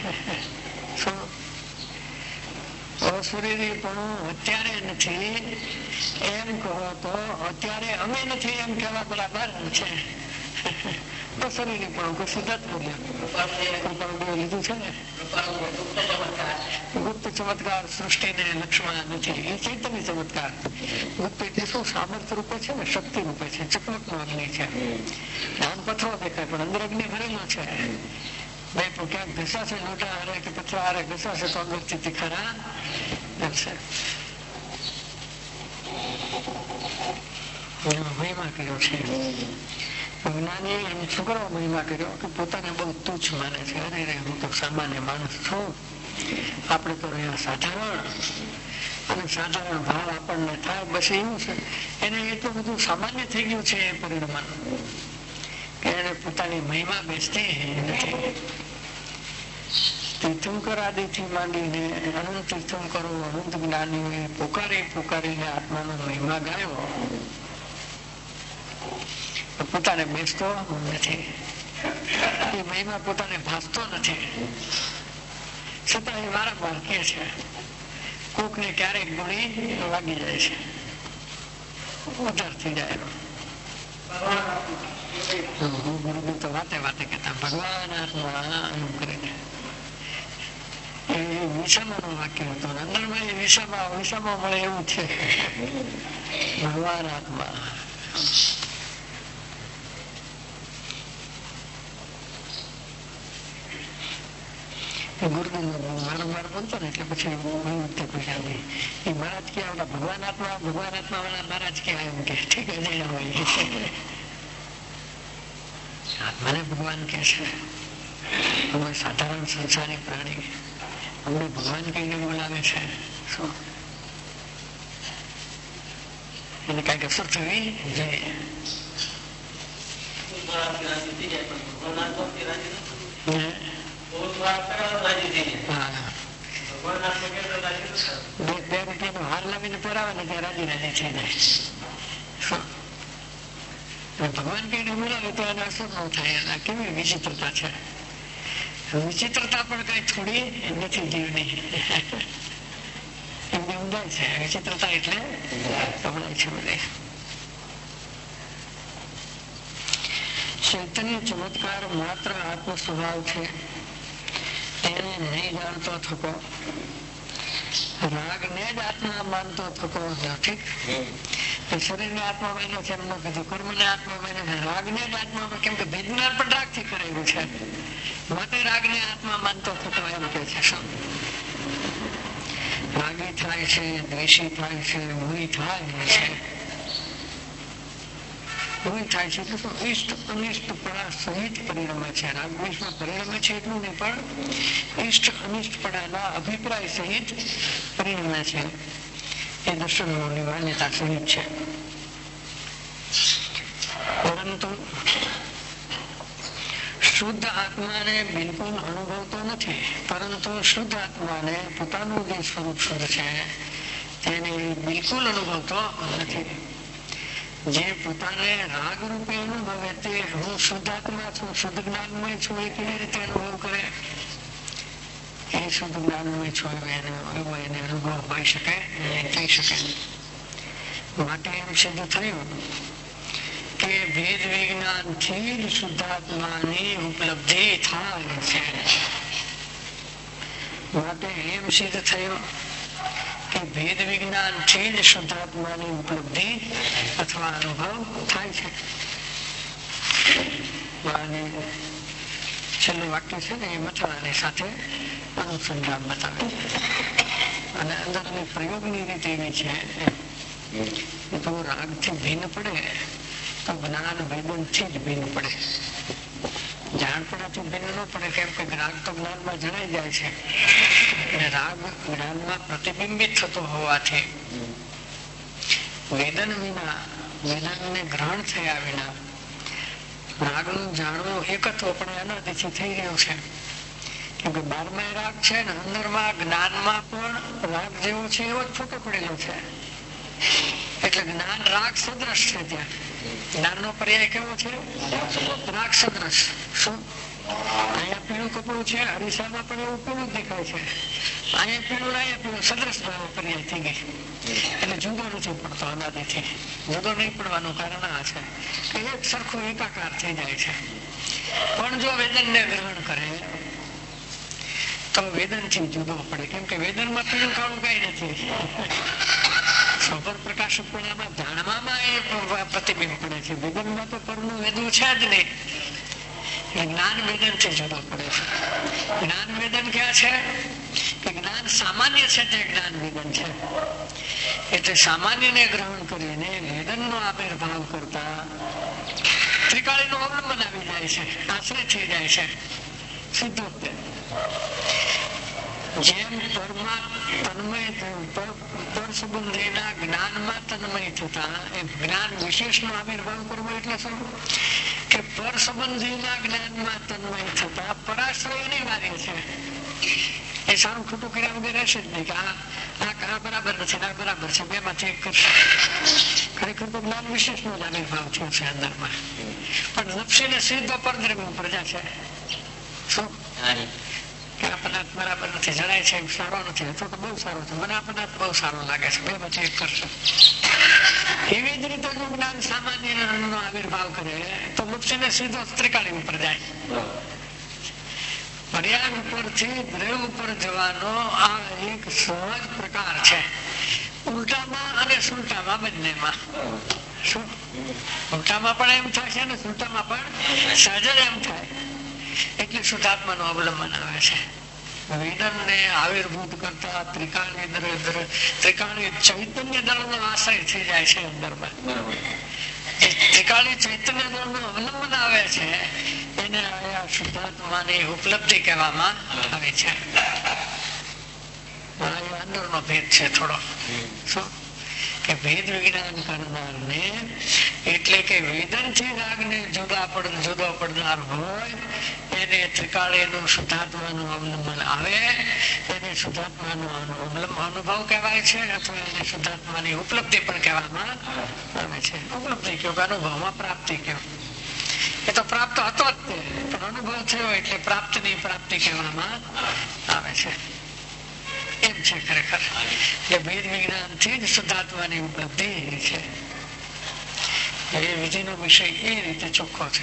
Speaker 2: અશરીરી પણ અત્યારે નથી એમ કહો તો અત્યારે અમે નથી એમ કહેવા બરાબર છે. અશરીરી પણ સિદ્ધત્વ લીધું છે ને. ગુપ્ત ચમત્કાર સૃષ્ટિને લક્ષ્મણ નથી, એ ચૈતન્ય ચમત્કાર. ગુપ્ત એટલે શું? સામર્થ્ય રૂપે છે ને, શક્તિ રૂપે છે, ચકમક નો અગ્નિ છે. આમ પથરો દેખાય પણ અંદર અગ્નિ ભરેલો છે. ભાઈ પણ ક્યાંક ઘસાશે લોટા હારે કે પથરા હારે ઘસાશે તો અંદર થી તીખારા બનશે. મહિમા કર્યો છે જ્ઞાની. એમ છોકરાઓ મહિમા કર્યો કે પોતાને બહુ તુચ્છ માને છે. અરે હું તો સામાન્ય માણસ છું, આપણે તો રહ્યા સાધારણ, અને સાધારણ ભાવ આપણને થાય બસ એવું છે. એને એટલું બધું સામાન્ય થઈ ગયું છે એ પરિણામ કે એને પોતાની મહિમા બેસતી નથી. તીર્થંકર આદિ થી માંડીને અનંત તીર્થંકરો, અનંત જ્ઞાનીઓએ પોકારીને આત્માનો મહિમા ગાયો, પોતાને બેસતો નથી. એ મહિમા પોતાને ભાસતો નથી. છતાં એ વારંવાર કે છે. કોક ને ક્યારેક ગોળી વાગી જાય છે, ઉધાર થઈ જાય. ગુરુદેવ તો વાતે કહેતા ભગવાન આત્મા એમ કરીને. એ વિષામાનું વાક્ય હતું. અંદરમાં એ વિષામાં મળે એવું છે. ભગવાન આત્મા. ગુરુદેવ વારંવાર બોલતો ને એટલે પછી એ મહારાજ કે ભગવાન આત્મા વાળા મહારાજ કેવાય એમ કે ઠીક અજય હોય. આત્માને ભગવાન કે છે. અમે સાધારણ સંસારી પ્રાણી, અમને ભગવાન કહીને બોલાવે છે. શું એને કઈક અસર થવી જોઈએ. બે રૂપિયાનો હાર લાવીને પહેરાવે ને ત્યાં રાજી થઈ જાય. ભગવાન કઈને બોલાવે તો એને અસર ન થાય. કેવી વિચિત્રતા છે. વિચિત્રતા પણ કઈ થોડી નથી જીવની. એમની ઊંડાઈ છે. વિચિત્રતા એટલે ઊંડાઈ છે બધી. ચૈતન્ય ચમત્કાર માત્ર આત્મ સ્વભાવ છે, એને નહીં જાણતો થકો, રાગ ને જ આત્મા માનતો થકો. ઠીક, શરીર ને આત્મા માન્યો છે એમ ન કીધું, કર્મ ને આત્મા માન્યો છે, રાગ ને જ આત્મા. કેમ કે ભેદનાર પણ રાગ થી કરેલું છે, માટે રાગ ને આત્મા માનતો થતો એમ કે છે. રાગી થાય છે, દ્વેષી થાય છે, મોહી થાય છે. થાય છે એટલે તો ઇષ્ટ અનિષ્ટપણા સહિત પરિણમે છે. રાગદ્વેષમાં પરિણમે છે એટલું નહીં, પણ ઇષ્ટ અનિષ્ટપણાના અભિપ્રાય સહિત પરિણમે છે. એ દર્શનોની માન્યતા સહિત છે. પરંતુ શુદ્ધ આત્માને બિલકુલ અનુભવતો નથી, પરંતુ શુદ્ધ આત્માને પોતાનું જે સ્વરૂપ શુદ્ધ છે તેને બિલકુલ અનુભવતો નથી. જે પોતાને રાગ રૂપે અનુભવે તે હું શુદ્ધાત્મા છું, શુદ્ધ જ્ઞાનમય છું, એ કેવી રીતે અનુભવ કરે? એ શુદ્ધ જ્ઞાનમય છું એવો એને અનુભવ હોઈ શકે, થઈ શકે. માટે એમ સિદ્ધ થયું કે ભેદ વિજ્ઞાન થી જ શુદ્ધાત્માની ઉપલબ્ધિ થાય છે. માટે એમ સિદ્ધ થયું કે ભેદ વિજ્ઞાન થી જ શુદ્ધાત્માની ઉપલબ્ધિ અથવા અનુભવ થાય છે. છેલ્લું વાક્ય છે ને એ મથવાની સાથે અનુસંધાન બતાવે અને અંદરની પ્રયોગની રીત એવી છે તો રાગ થી ભિન્ન પડે તો જ્ઞાન વેદન થી જ ભિન્ન પડે. જાણપણાથી ભિન્ન ન પડે, કેમ કે રાગ તો જ્ઞાનમાં જણાઈ જાય છે અને રાગ જ્ઞાનમાં પ્રતિબિંબિત થતો હોવાથી વેદન વિના, વેદનને ગ્રહણ થયા વિના રાગનું જાણવું એકત્વ પણ અનાદિથી થઈ રહ્યું છે. કેમ કે 12માં રાગ છે ને અંદરમાં જ્ઞાનમાં પણ રાગ જેવો છે એવો જ ફોટો પડેલો છે. એટલે જ્ઞાન રાગ સદ્રશ છે. ત્યાં જ્ઞાન નો પર્યાય કેવો છે? રાગ સદ્રશ. શું અહીંયા પીળું કપડું છે, અરીસામાં પણ એવું પીળું જ દેખાય છે. અહીંયા પીળું અહીંયા પીળું સદ્રશ પર્યાય થઈ ગઈ. એટલે જુદો નથી પડતો અનાદિથી. જુદો નહીં પડવાનું કારણ આ છે કે એક સરખો એકાકાર થઈ જાય છે. પણ જો વેદનને ગ્રહણ કરે તો વેદન થી જુદો પડે. કેમ કે વેદનમાં પીળું કાળું કઈ નથી. સ્વપર પ્રકાશપણામાં જાણવામાં એ પ્રતિબિંબ પડે છે. વેદનમાં તો પરનું વેદું છે જ નહીં. જ્ઞાન વેદન થી જુદો પડે છે. જ્ઞાન વેદન ક્યાં છે? કે જ્ઞાન સામાન્ય છે તે જ્ઞાન વેદન છે. એટલે સામાન્ય ને ગ્રહણ કરીને વેદન નો આવિર્ભાવ કરતા ત્રિકાળી નું અવલંબન આવી જાય છે, આશ્રય થઈ જાય છે. સીધું જેમ પરમાં તન્મય પર સંબંધીના જ્ઞાનમાં તન્મય થતા એ જ્ઞાન વિશેષ નો આવિર્ભાવ કરવો એટલે શું? કે પર સંબંધીના જ્ઞાનમાં તન્મય થતા પરાશ્રય અનિવાર્ય છે. એ સારું ખોટું કર્યા વગર રહેશે જ નહીં કે આ બરાબર નથી, આ બરાબર છે, બે માંથી એક કરશે. ખરેખર તો જ્ઞાન વિશેષ નો જ આવિર્ભાવ થયો છે અંદરમાં. પણ નફસીને સીધો પરદ્રવ્ય ઉપર જશે. શું આ પદાર્થ બરાબર નથી, જણાય છે સારો નથી, અથવા તો બહુ સારો છે, મને આ પદાર્થ બહુ સારો લાગે છે, બે માંથી એક કરશે. એવી જ રીતે જો જ્ઞાન સામાન્ય નો આવિર્ભાવ કરે તો નફસીને સીધો ત્રિકાળી ઉપર જાય. પર્યાય ઉપરથી દ્રવ્ય ઉપર જવાનો આ એક સહજ પ્રકાર છે. ઉલટામાં અને સુલટામાં બંનેમાં. શું ઉલટામાં પણ એમ થાય છે ને સુલટામાં પણ સહજ એમ થાય. એટલે શુદ્ધાત્માનું અવલંબન આવે છે. વેદન ને આવિર્ભૂત કરતા ત્રિકાળી ચૈતન્ય દળ નો આશ્રય થઈ જાય છે અંદરમાં. ત્રિકાળી ચૈતન્ય દળ નું અવલંબન આવે છે એને શુદ્ધાત્માની ઉપલબ્ધિ કહેવામાં આવે છે. અંદરનો ભેદ છે થોડો. શું કે ભેદ વિજ્ઞાન કરનાર ને એટલે કે વેદન થી રાગ ને જુદો પડનાર હોય એને ત્રિકાળી નું શુદ્ધાત્માનું અવલંબન આવે એને શુદ્ધાત્માનો અનુભવ કહેવાય છે, અથવા એને શુદ્ધાત્માની ઉપલબ્ધિ પણ કહેવામાં આવે છે. ઉપલબ્ધિ કયો કે અનુભવમાં પ્રાપ્તિ કયો. એ તો પ્રાપ્ત હતો જ તે, પણ અનુભવ થયો એટલે પ્રાપ્તિની પ્રાપ્તિ કહેવામાં આવે છે. એમ છે ખરેખર એ ભેદ વિજ્ઞાન થી જ શુદ્ધાત્માની ઉપલબ્ધિ છે. એ વિધિનો વિષય એ રીતે ચોખ્ખો છે.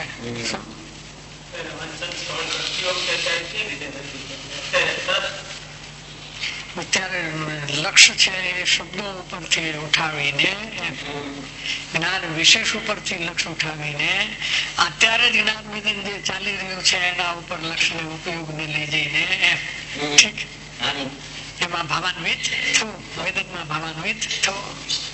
Speaker 2: અત્યારે લક્ષ્ય છે એ શબ્દો ઉપરથી ઉઠાવીને જ્ઞાન વિશેષ ઉપરથી લક્ષ્ય ઉઠાવીને અત્યારે જ જ્ઞાન વિજ્ઞાન જે ચાલી રહ્યું છે એના ઉપર લક્ષ્ય ઉપયોગ ને લઈ જઈને ઠીક એમાં ભાવાન્વિત થવું, વેદનમાં ભાવાન્વિત થવું.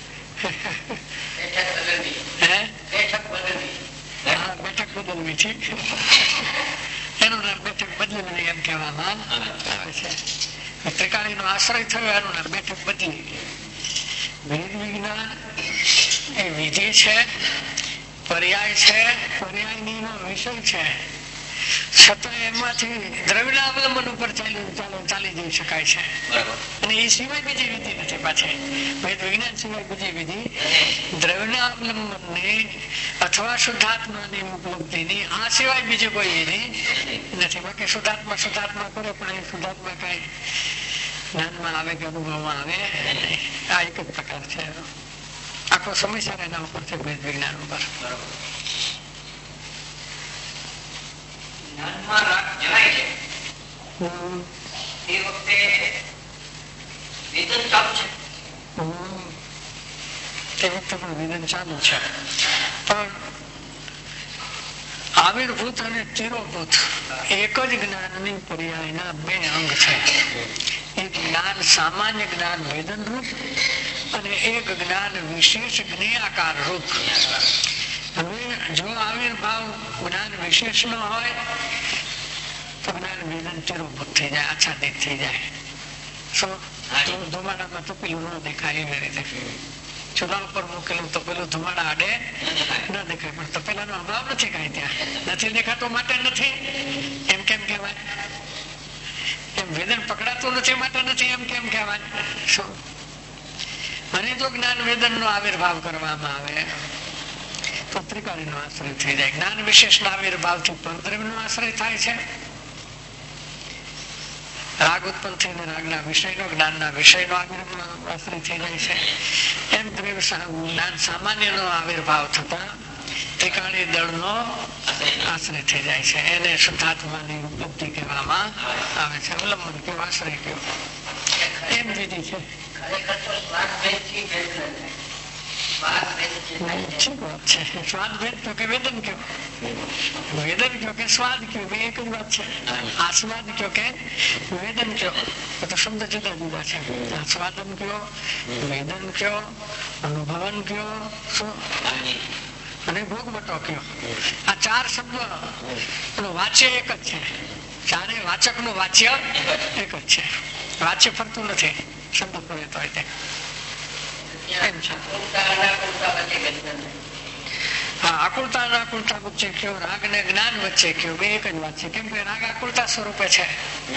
Speaker 2: બેઠક બદલવી છે એનું નામ બેઠક બદલવી એમ કહેવામાં આવે છે. ત્રિકાળી નો આશ્રય થયો એનું નામ બેઠક બદલી. ભેદ વિજ્ઞાન એ વિધિ છે, પર્યાય છે, પર્યાયની નો વિષય છે. છતાં એમાંથી દ્રવ્યના અવલંબન ઉપર ચાલી જઈ શકાય છે. અને એ સિવાય બીજી વિધિ નથી પાછી. વેદ વિજ્ઞાન સિવાય બીજી વિધિ દ્રવ્યના અવલંબનની અથવા શુદ્ધાત્માની ઉપલબ્ધિની આ સિવાય બીજી કોઈ વિધિ નથી. બાકી શુદ્ધાત્મા કરે પણ એ શુદ્ધાત્મા કઈ જ્ઞાનમાં આવે કે અનુભવમાં આવે આ એક જ પ્રકાર છે. આખો સમયસર એના ઉપર છે, વેદ વિજ્ઞાન ઉપર. વિધાન ચાલુ છે પણ આવિર્ભૂત અને તિરોભૂત એક જ જ્ઞાનની પર્યાયના બે અંગ છે. એક જ્ઞાન સામાન્ય જ્ઞાન વેદન રૂપ અને એક જ્ઞાન વિશેષ જ્ઞેયાકાર રૂપ. હવે જો આવિર્ભાવ જ્ઞાન વિશેષ નો હોય તો જ્ઞાન વેદન તિરોભૂત થઈ જાય, આચ્છાદિત થઈ જાય. શું ધુમાડામાં તપેલું ન દેખાય એવી રીતે ચૂલા ઉપર મૂકેલું તપેલું ધુમાડા આડે ન દેખાય, પણ તપેલાનો અભાવ નથી કઈ ત્યાં, નથી દેખાતો માટે નથી એમ કેમ કહેવાય? એમ વેદન પકડાતું નથી માટે નથી એમ કેમ કહેવાય? શું? અને જો જ્ઞાન વેદન નો આવિર્ભાવ કરવામાં આવે તો ત્રિકાળી નો આશ્રય થઈ જાય. જ્ઞાન વિશેષ ના આવિર્ભાવ થી પરદ્રવ્ય નો આશ્રય થાય છે. રાગ ઉત્પન્ન થઈને રાગના વિષયનો જ્ઞાનના વિષયનો આશ્રય થઈ જાય છે. એમ જ્ઞાન સામાન્ય નો આવિર્ભાવ થતા ત્રિકાળી દળનો આશ્રય થઈ જાય છે. એને શુદ્ધાત્માની ઉપલબ્ધિ કહેવામાં આવે છે. અવલંબન કયો, આશ્રય કયો, એમ વિધિ છે. સ્વાદ ભેદ કયો કે વેદન કયો, વેદન કયો કે સ્વાદ કયો, બે એક જ વાત છે. આસ્વાદ કયો કે વેદન કયો તો શબ્દ જુદા જુદા છે. આસ્વાદન કયો, વેદન કયો, અનુભવન કયો, શું અને ભોગવટો કયો. આ ચાર શબ્દો વાચ્ય એક જ છે. ચારે વાચક નું વાચ્ય એક જ છે. વાચ્ય ફરતું નથી શબ્દ પ્રવેત હોય તે. એમ છે. હા, આકુળતા અને આકુળતા વચ્ચે કયો, રાગ ને જ્ઞાન વચ્ચે કયો, બે એક જ વાત છે. કેમ કે રાગ આકુળતા સ્વરૂપે છે.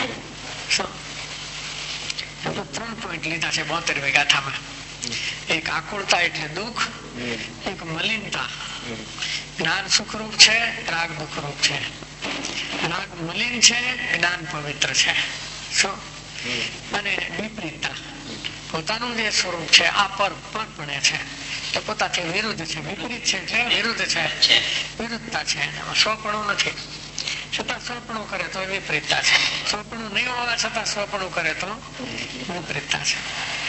Speaker 2: તો 3 પોઈન્ટ લીધા છે 72મી ગાથામાં. એક આકુળતા એટલે દુઃખ, એક મલિનતા. જ્ઞાન સુખરૂપ છે, રાગ દુઃખરૂપ છે. રાગ મલિન છે, જ્ઞાન પવિત્ર છે. શું? અને વિપરીતતા પોતાનું જે સ્વરૂપ છે આ પરપણે છે, તો પોતાથી વિરુદ્ધ છે. વિપરીત છે એટલે વિરુદ્ધ છે, વિરુદ્ધતા છે. એનામાં સ્વપણું નથી છતાં સ્વપણું કરે તો વિપરીતતા છે. સ્વપણું નહીં હોવા છતાં સ્વપણું કરે તો વિપરીતતા છે.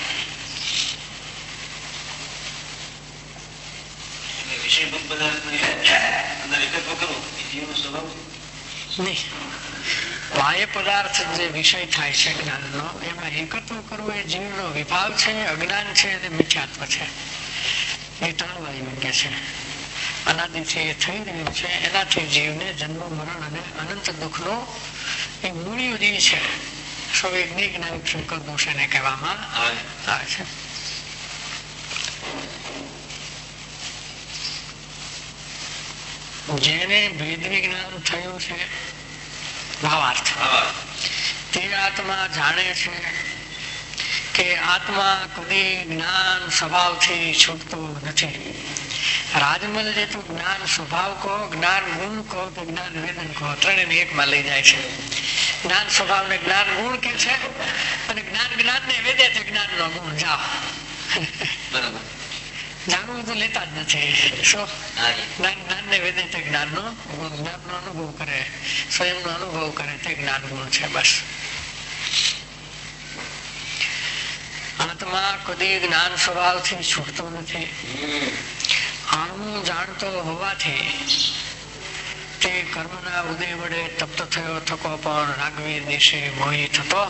Speaker 2: નહીં, બાહ્ય પદાર્થ જે વિષય થાય છે જ્ઞાનનો, એમાં એકત્વ કરવું એ જીવનો વિભાગ છે, અજ્ઞાન છે અને મિથ્યાત્વ છે. એ ટાળવા યોગ્ય છે. અનાદિથી એ થઈ રહ્યું છે, એનાથી જીવને જન્મ મરણ અને અનંત દુઃખનો એ મૂળિયું જે છે સ્વૈજ્ઞાનિક શંકર દોષ એને કહેવામાં આવે છે. જેને ભેદ વિજ્ઞાન થયું છે ભાવાર્થ, તે આત્મા જાણે છે કે આત્મા કદી જ્ઞાન સ્વભાવથી છૂટતો નથી. રાજમલ જે તો જ્ઞાન સ્વભાવ કહો, જ્ઞાન ગુણ કહો કે જ્ઞાન વેદન કહો, ત્રણેય એકમાં લઈ જાય છે. જ્ઞાન સ્વભાવ ને જ્ઞાન ગુણ કે છે અને જ્ઞાન ને વેદે છે જ્ઞાન નો ગુણ. જાઓ બરોબર, જાણવું તો લેતા જ નથી. શું? જ્ઞાન ને વેદે તે જ્ઞાન નો ગુણ, જ્ઞાન નો અનુભવ કરે, સ્વયં નો અનુભવ કરે તે જ્ઞાન ગુણ છે. બસ. આત્મા કદી જ્ઞાન સ્વભાવથી છૂટતો નથી. આનું જાણતો હોવાથી તે કર્મના ઉદય વડે તપ્ત થયો થકો પણ રાગવી દિશે મોહી થતો.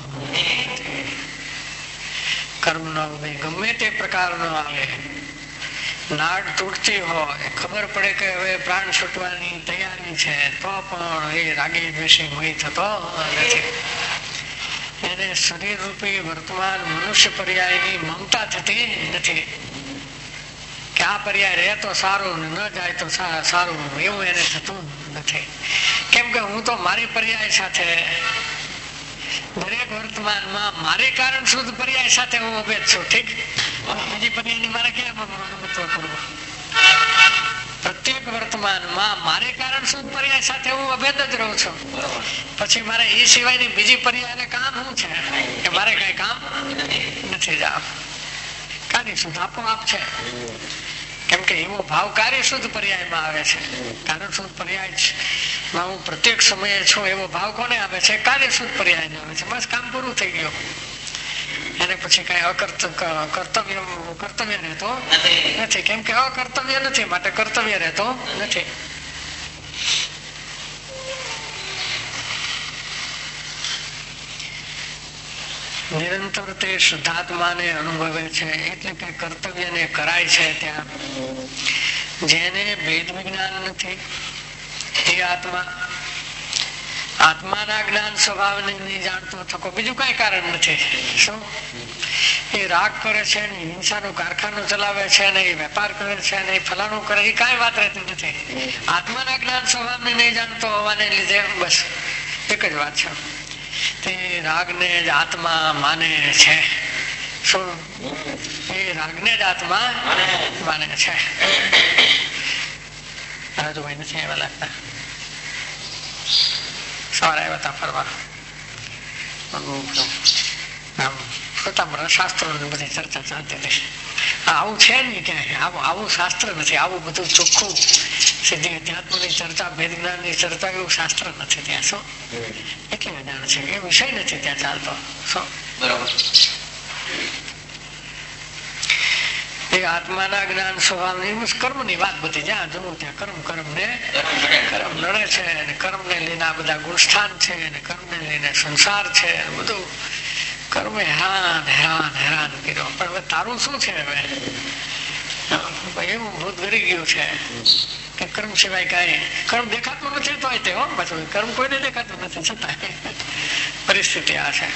Speaker 2: કર્મનો ઉદય ગમે તે પ્રકારનો આવે, નાડ તૂટતી હોય, ખબર પડે કે હવે પ્રાણ છૂટવાની તૈયારી છે, તો પણ એ રાગી દ્વેષી મોહી થતો નથી. એને શરીર રૂપી વર્તમાન મનુષ્ય પર્યાયની મમતા થતી નથી કે આ પર્યાય રહે તો સારું ને ન જાય તો સારું, એવું એને થતું નથી. કેમ કે હું તો મારી પર્યાય સાથે દરેક વર્તમાનમાં મારે કારણ શુદ્ધ પર્યાય સાથે હું અભેદ છું. ઠીક, બીજી પર્યાયની મારે ક્યાં મહત્વ કરવું? પ્રત્યેક વર્તમાનમાં મારે કારણ શુદ્ધ પર્યાય સાથે હું અભેદ જ રહું છું. પછી મારે એ સિવાયની બીજી પર્યાય કામ શું છે કે મારે કઈ કામ નથી. જાવ કાર્ય શુદ્ધ આપોઆપ છે. કેમ કે એવો ભાવ કાર્ય શુદ્ધ પર્યાયમાં આવે છે. કારણ શુદ્ધ પર્યાય હું પ્રત્યેક સમયે છું એવો ભાવ કોને આવે છે? કાર્ય શુદ્ધ પર્યાય આવે છે. બસ કામ પૂરું થઈ ગયું. એને પછી કઈ કર્તવ્ય રહેતો નથી. કેમ કે અકર્તવ્ય નથી માટે કર્તવ્ય રહેતો નથી. નિરંતર તે શુદ્ધાત્માને અનુભવે છે. એટલે કે કર્તવ્યને કરાય છે ત્યાં. જેને ભેદ વિજ્ઞાન નથી એ આત્માના જ્ઞાન સ્વભાવને નહીં જાણતો થકો. બીજું કઈ કારણ નથી. શું એ રાગ કરે છે ને હિંસાનું કારખાનું ચલાવે છે ને એ વેપાર કરે છે ને એ ફલાણું કરે, એ કઈ વાત રહેતી નથી. આત્માના જ્ઞાન સ્વભાવને નહીં જાણતો હોવાને લીધે બસ એક જ વાત છે. તે રાગને જ આત્મા માને છે. શું એ રાગને જ આત્મા માને છે. રાજુભાઈ નથી એવા લાગતા. સવારે આવ્યા હતા ફરવા. શાસ્ત્રો બધી ચર્ચા ચાલતી હતી. આવું છે ને ક્યાંય આવું શાસ્ત્ર નથી. આવું બધું ચોખ્ખું સીધી અધ્યાત્મની ચર્ચા, ભેદ જ્ઞાનની ચર્ચા એવું શાસ્ત્ર નથી ત્યાં. શું એટલે જાણ છે એ વિષય નથી ત્યાં ચાલતો. શું બરાબર એ આત્માના જ્ઞાન સ્વભાવની કર્મની વાત બધી જ્યાં જવું ત્યાં કર્મ નડે છે અને કર્મને લઈને આ બધા ગુણસ્થાન છે અને કર્મને લઈને સંસાર છે. બધું કર્મે હેરાન કર્યો. પણ હવે તારું શું છે? હવે એવું ભૂત ગરી ગયું છે કે કર્મ સિવાય કઈ કર્મ દેખાતું નથી. તો તે પાછું કર્મ કોઈને દેખાતું નથી. છતાં પરિસ્થિતિ આ છે.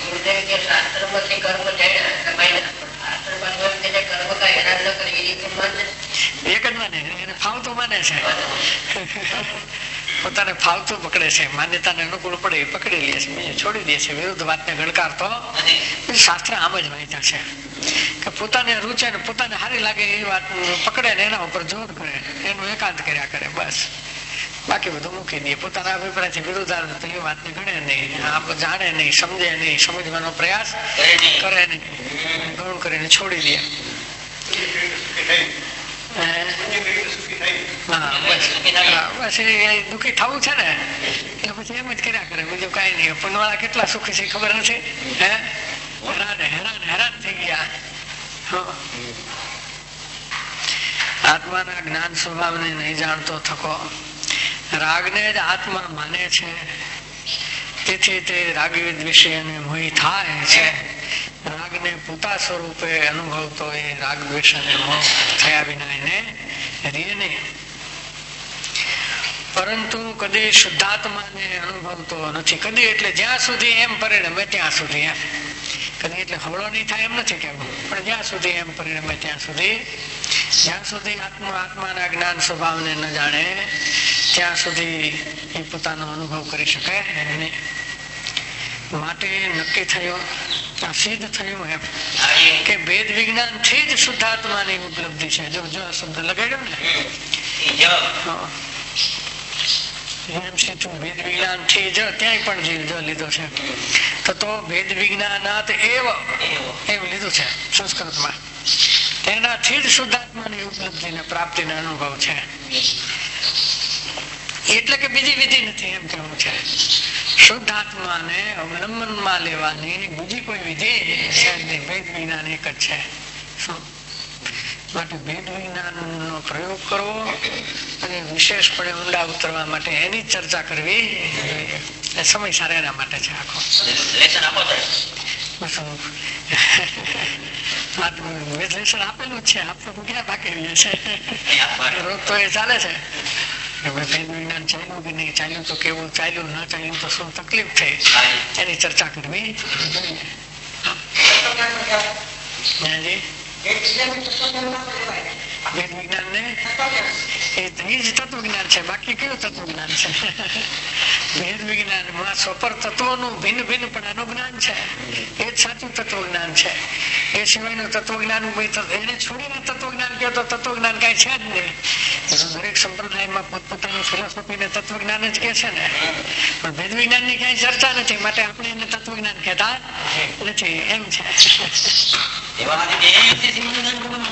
Speaker 2: એક જ માને, એને ફાવતું માને છે. પોતાને ફાવતું પકડે છે. માન્યતાને અનુકૂળ પડે એ પકડી લે છે, બીજું છોડી દે છે. વિરુદ્ધ વાતને ગણકારતો શાસ્ત્ર આમ જ વાંચ્યા છે કે પોતાને રૂચે ને પોતાને સારી લાગે એ વાત પકડે ને એના ઉપર જોર કરે, એનું એકાંત કર્યા કરે. બસ બાકી બધું મૂકી દે. પોતાના અભિપ્રાયથી વિરુદ્ધાર્થ એ વાતને ગણે નહીં, આપ જાણે નહીં, સમજે નહીં, સમજવાનો પ્રયાસ કરે નહીં, ગૌણ કરીને છોડી દે. બસ એ દુઃખી થવું છે ને એટલે પછી એમ જ કર્યા કરે, બીજું કઈ નહીં. પુણ્યવાળા કેટલા સુખી છે ખબર નથી. હેરાન થઈ ગયા. આત્માના જ્ઞાન સ્વભાવને નહીં જાણતો થકો. રાગને જ આત્મા માને છે. તેથી તે રાગી દ્વેષી મોહી થાય છે. રાગને પોતા સ્વરૂપે અનુભવતો એ રાગ દ્વેષ અને મોહ થયા વિના એને રીએ નહીં. પરંતુ કદી શુદ્ધાત્માને અનુભવતો નથી. કદી એટલે જ્યાં સુધી એમ પરિણમે ત્યાં સુધી. એમ કદી એટલે હવળો નહીં થાય એમ નથી કેવું, પણ જ્યાં સુધી એમ પરિણમે ત્યાં સુધી. જ્યાં સુધી આત્માના જ્ઞાન સ્વભાવને ન જાણે ત્યાં સુધી એ પોતાનો અનુભવ કરી શકે નહીં. માટે નક્કી થયું, સિદ્ધ થયું એમ કે ભેદ વિજ્ઞાન થી જ શુદ્ધાત્માની ઉપલબ્ધિ છે. જો શબ્દ લગાડ્યો ને એમ સીધું ભેદ વિજ્ઞાન થી જ ત્યાંય પણ જીવ જો લીધો છે. તો ભેદ વિજ્ઞાનાત એવું લીધું છે સંસ્કૃતમાં. તેનાથી જ શુદ્ધાત્માની ઉપલબ્ધિને પ્રાપ્તિનો અનુભવ છે. એટલે કે બીજી વિધિ નથી એમ કેવું છે. શુદ્ધાત્માને અવલંબનમાં લેવાની બીજી કોઈ વિધિ છે નહીં. ભેદ વિજ્ઞાન એક જ છે. માટે ભેદ વિજ્ઞાન નો પ્રયોગ કરવો અને વિશેષપણે ઊંડા ઉતરવા માટે એની ચર્ચા કરવી સમય સારા એના માટે છે. આખો લેસન આપેલું છે. આપણે ક્યાં બાકી રહીએ છે. રોજ તો એ ચાલે છે. ભેદ વિજ્ઞાન ચાલ્યું કે નહીં ચાલ્યું, તો કેવું ચાલ્યું, ન ચાલ્યું તો શું તકલીફ થઈ, એની ચર્ચા કરવી જોઈએ. ભેદ વિજ્ઞાન ને એ જ તત્વજ્ઞાન છે. બાકી કયું તત્વજ્ઞાન છે? ભેદ વિજ્ઞાનમાં સ્વપર તત્વોનું ભિન્ન ભિન્ન પણ અનુજ્ઞાન છે. એ જ સાચું તત્વજ્ઞાન છે. એ સિવાયનું તત્વજ્ઞાન એને છોડીને તત્વજ્ઞાન કહો તો તત્વજ્ઞાન કઈ છે જ નહીં. દરેક સંપ્રદાયમાં પોતપોતાની ફિલોસોફીને તત્વજ્ઞાન જ કે છે ને, પણ ભેદ વિજ્ઞાન ની કઈ ચર્ચા નથી, માટે આપણે એને તત્વજ્ઞાન કહેતા નથી. એમ છે.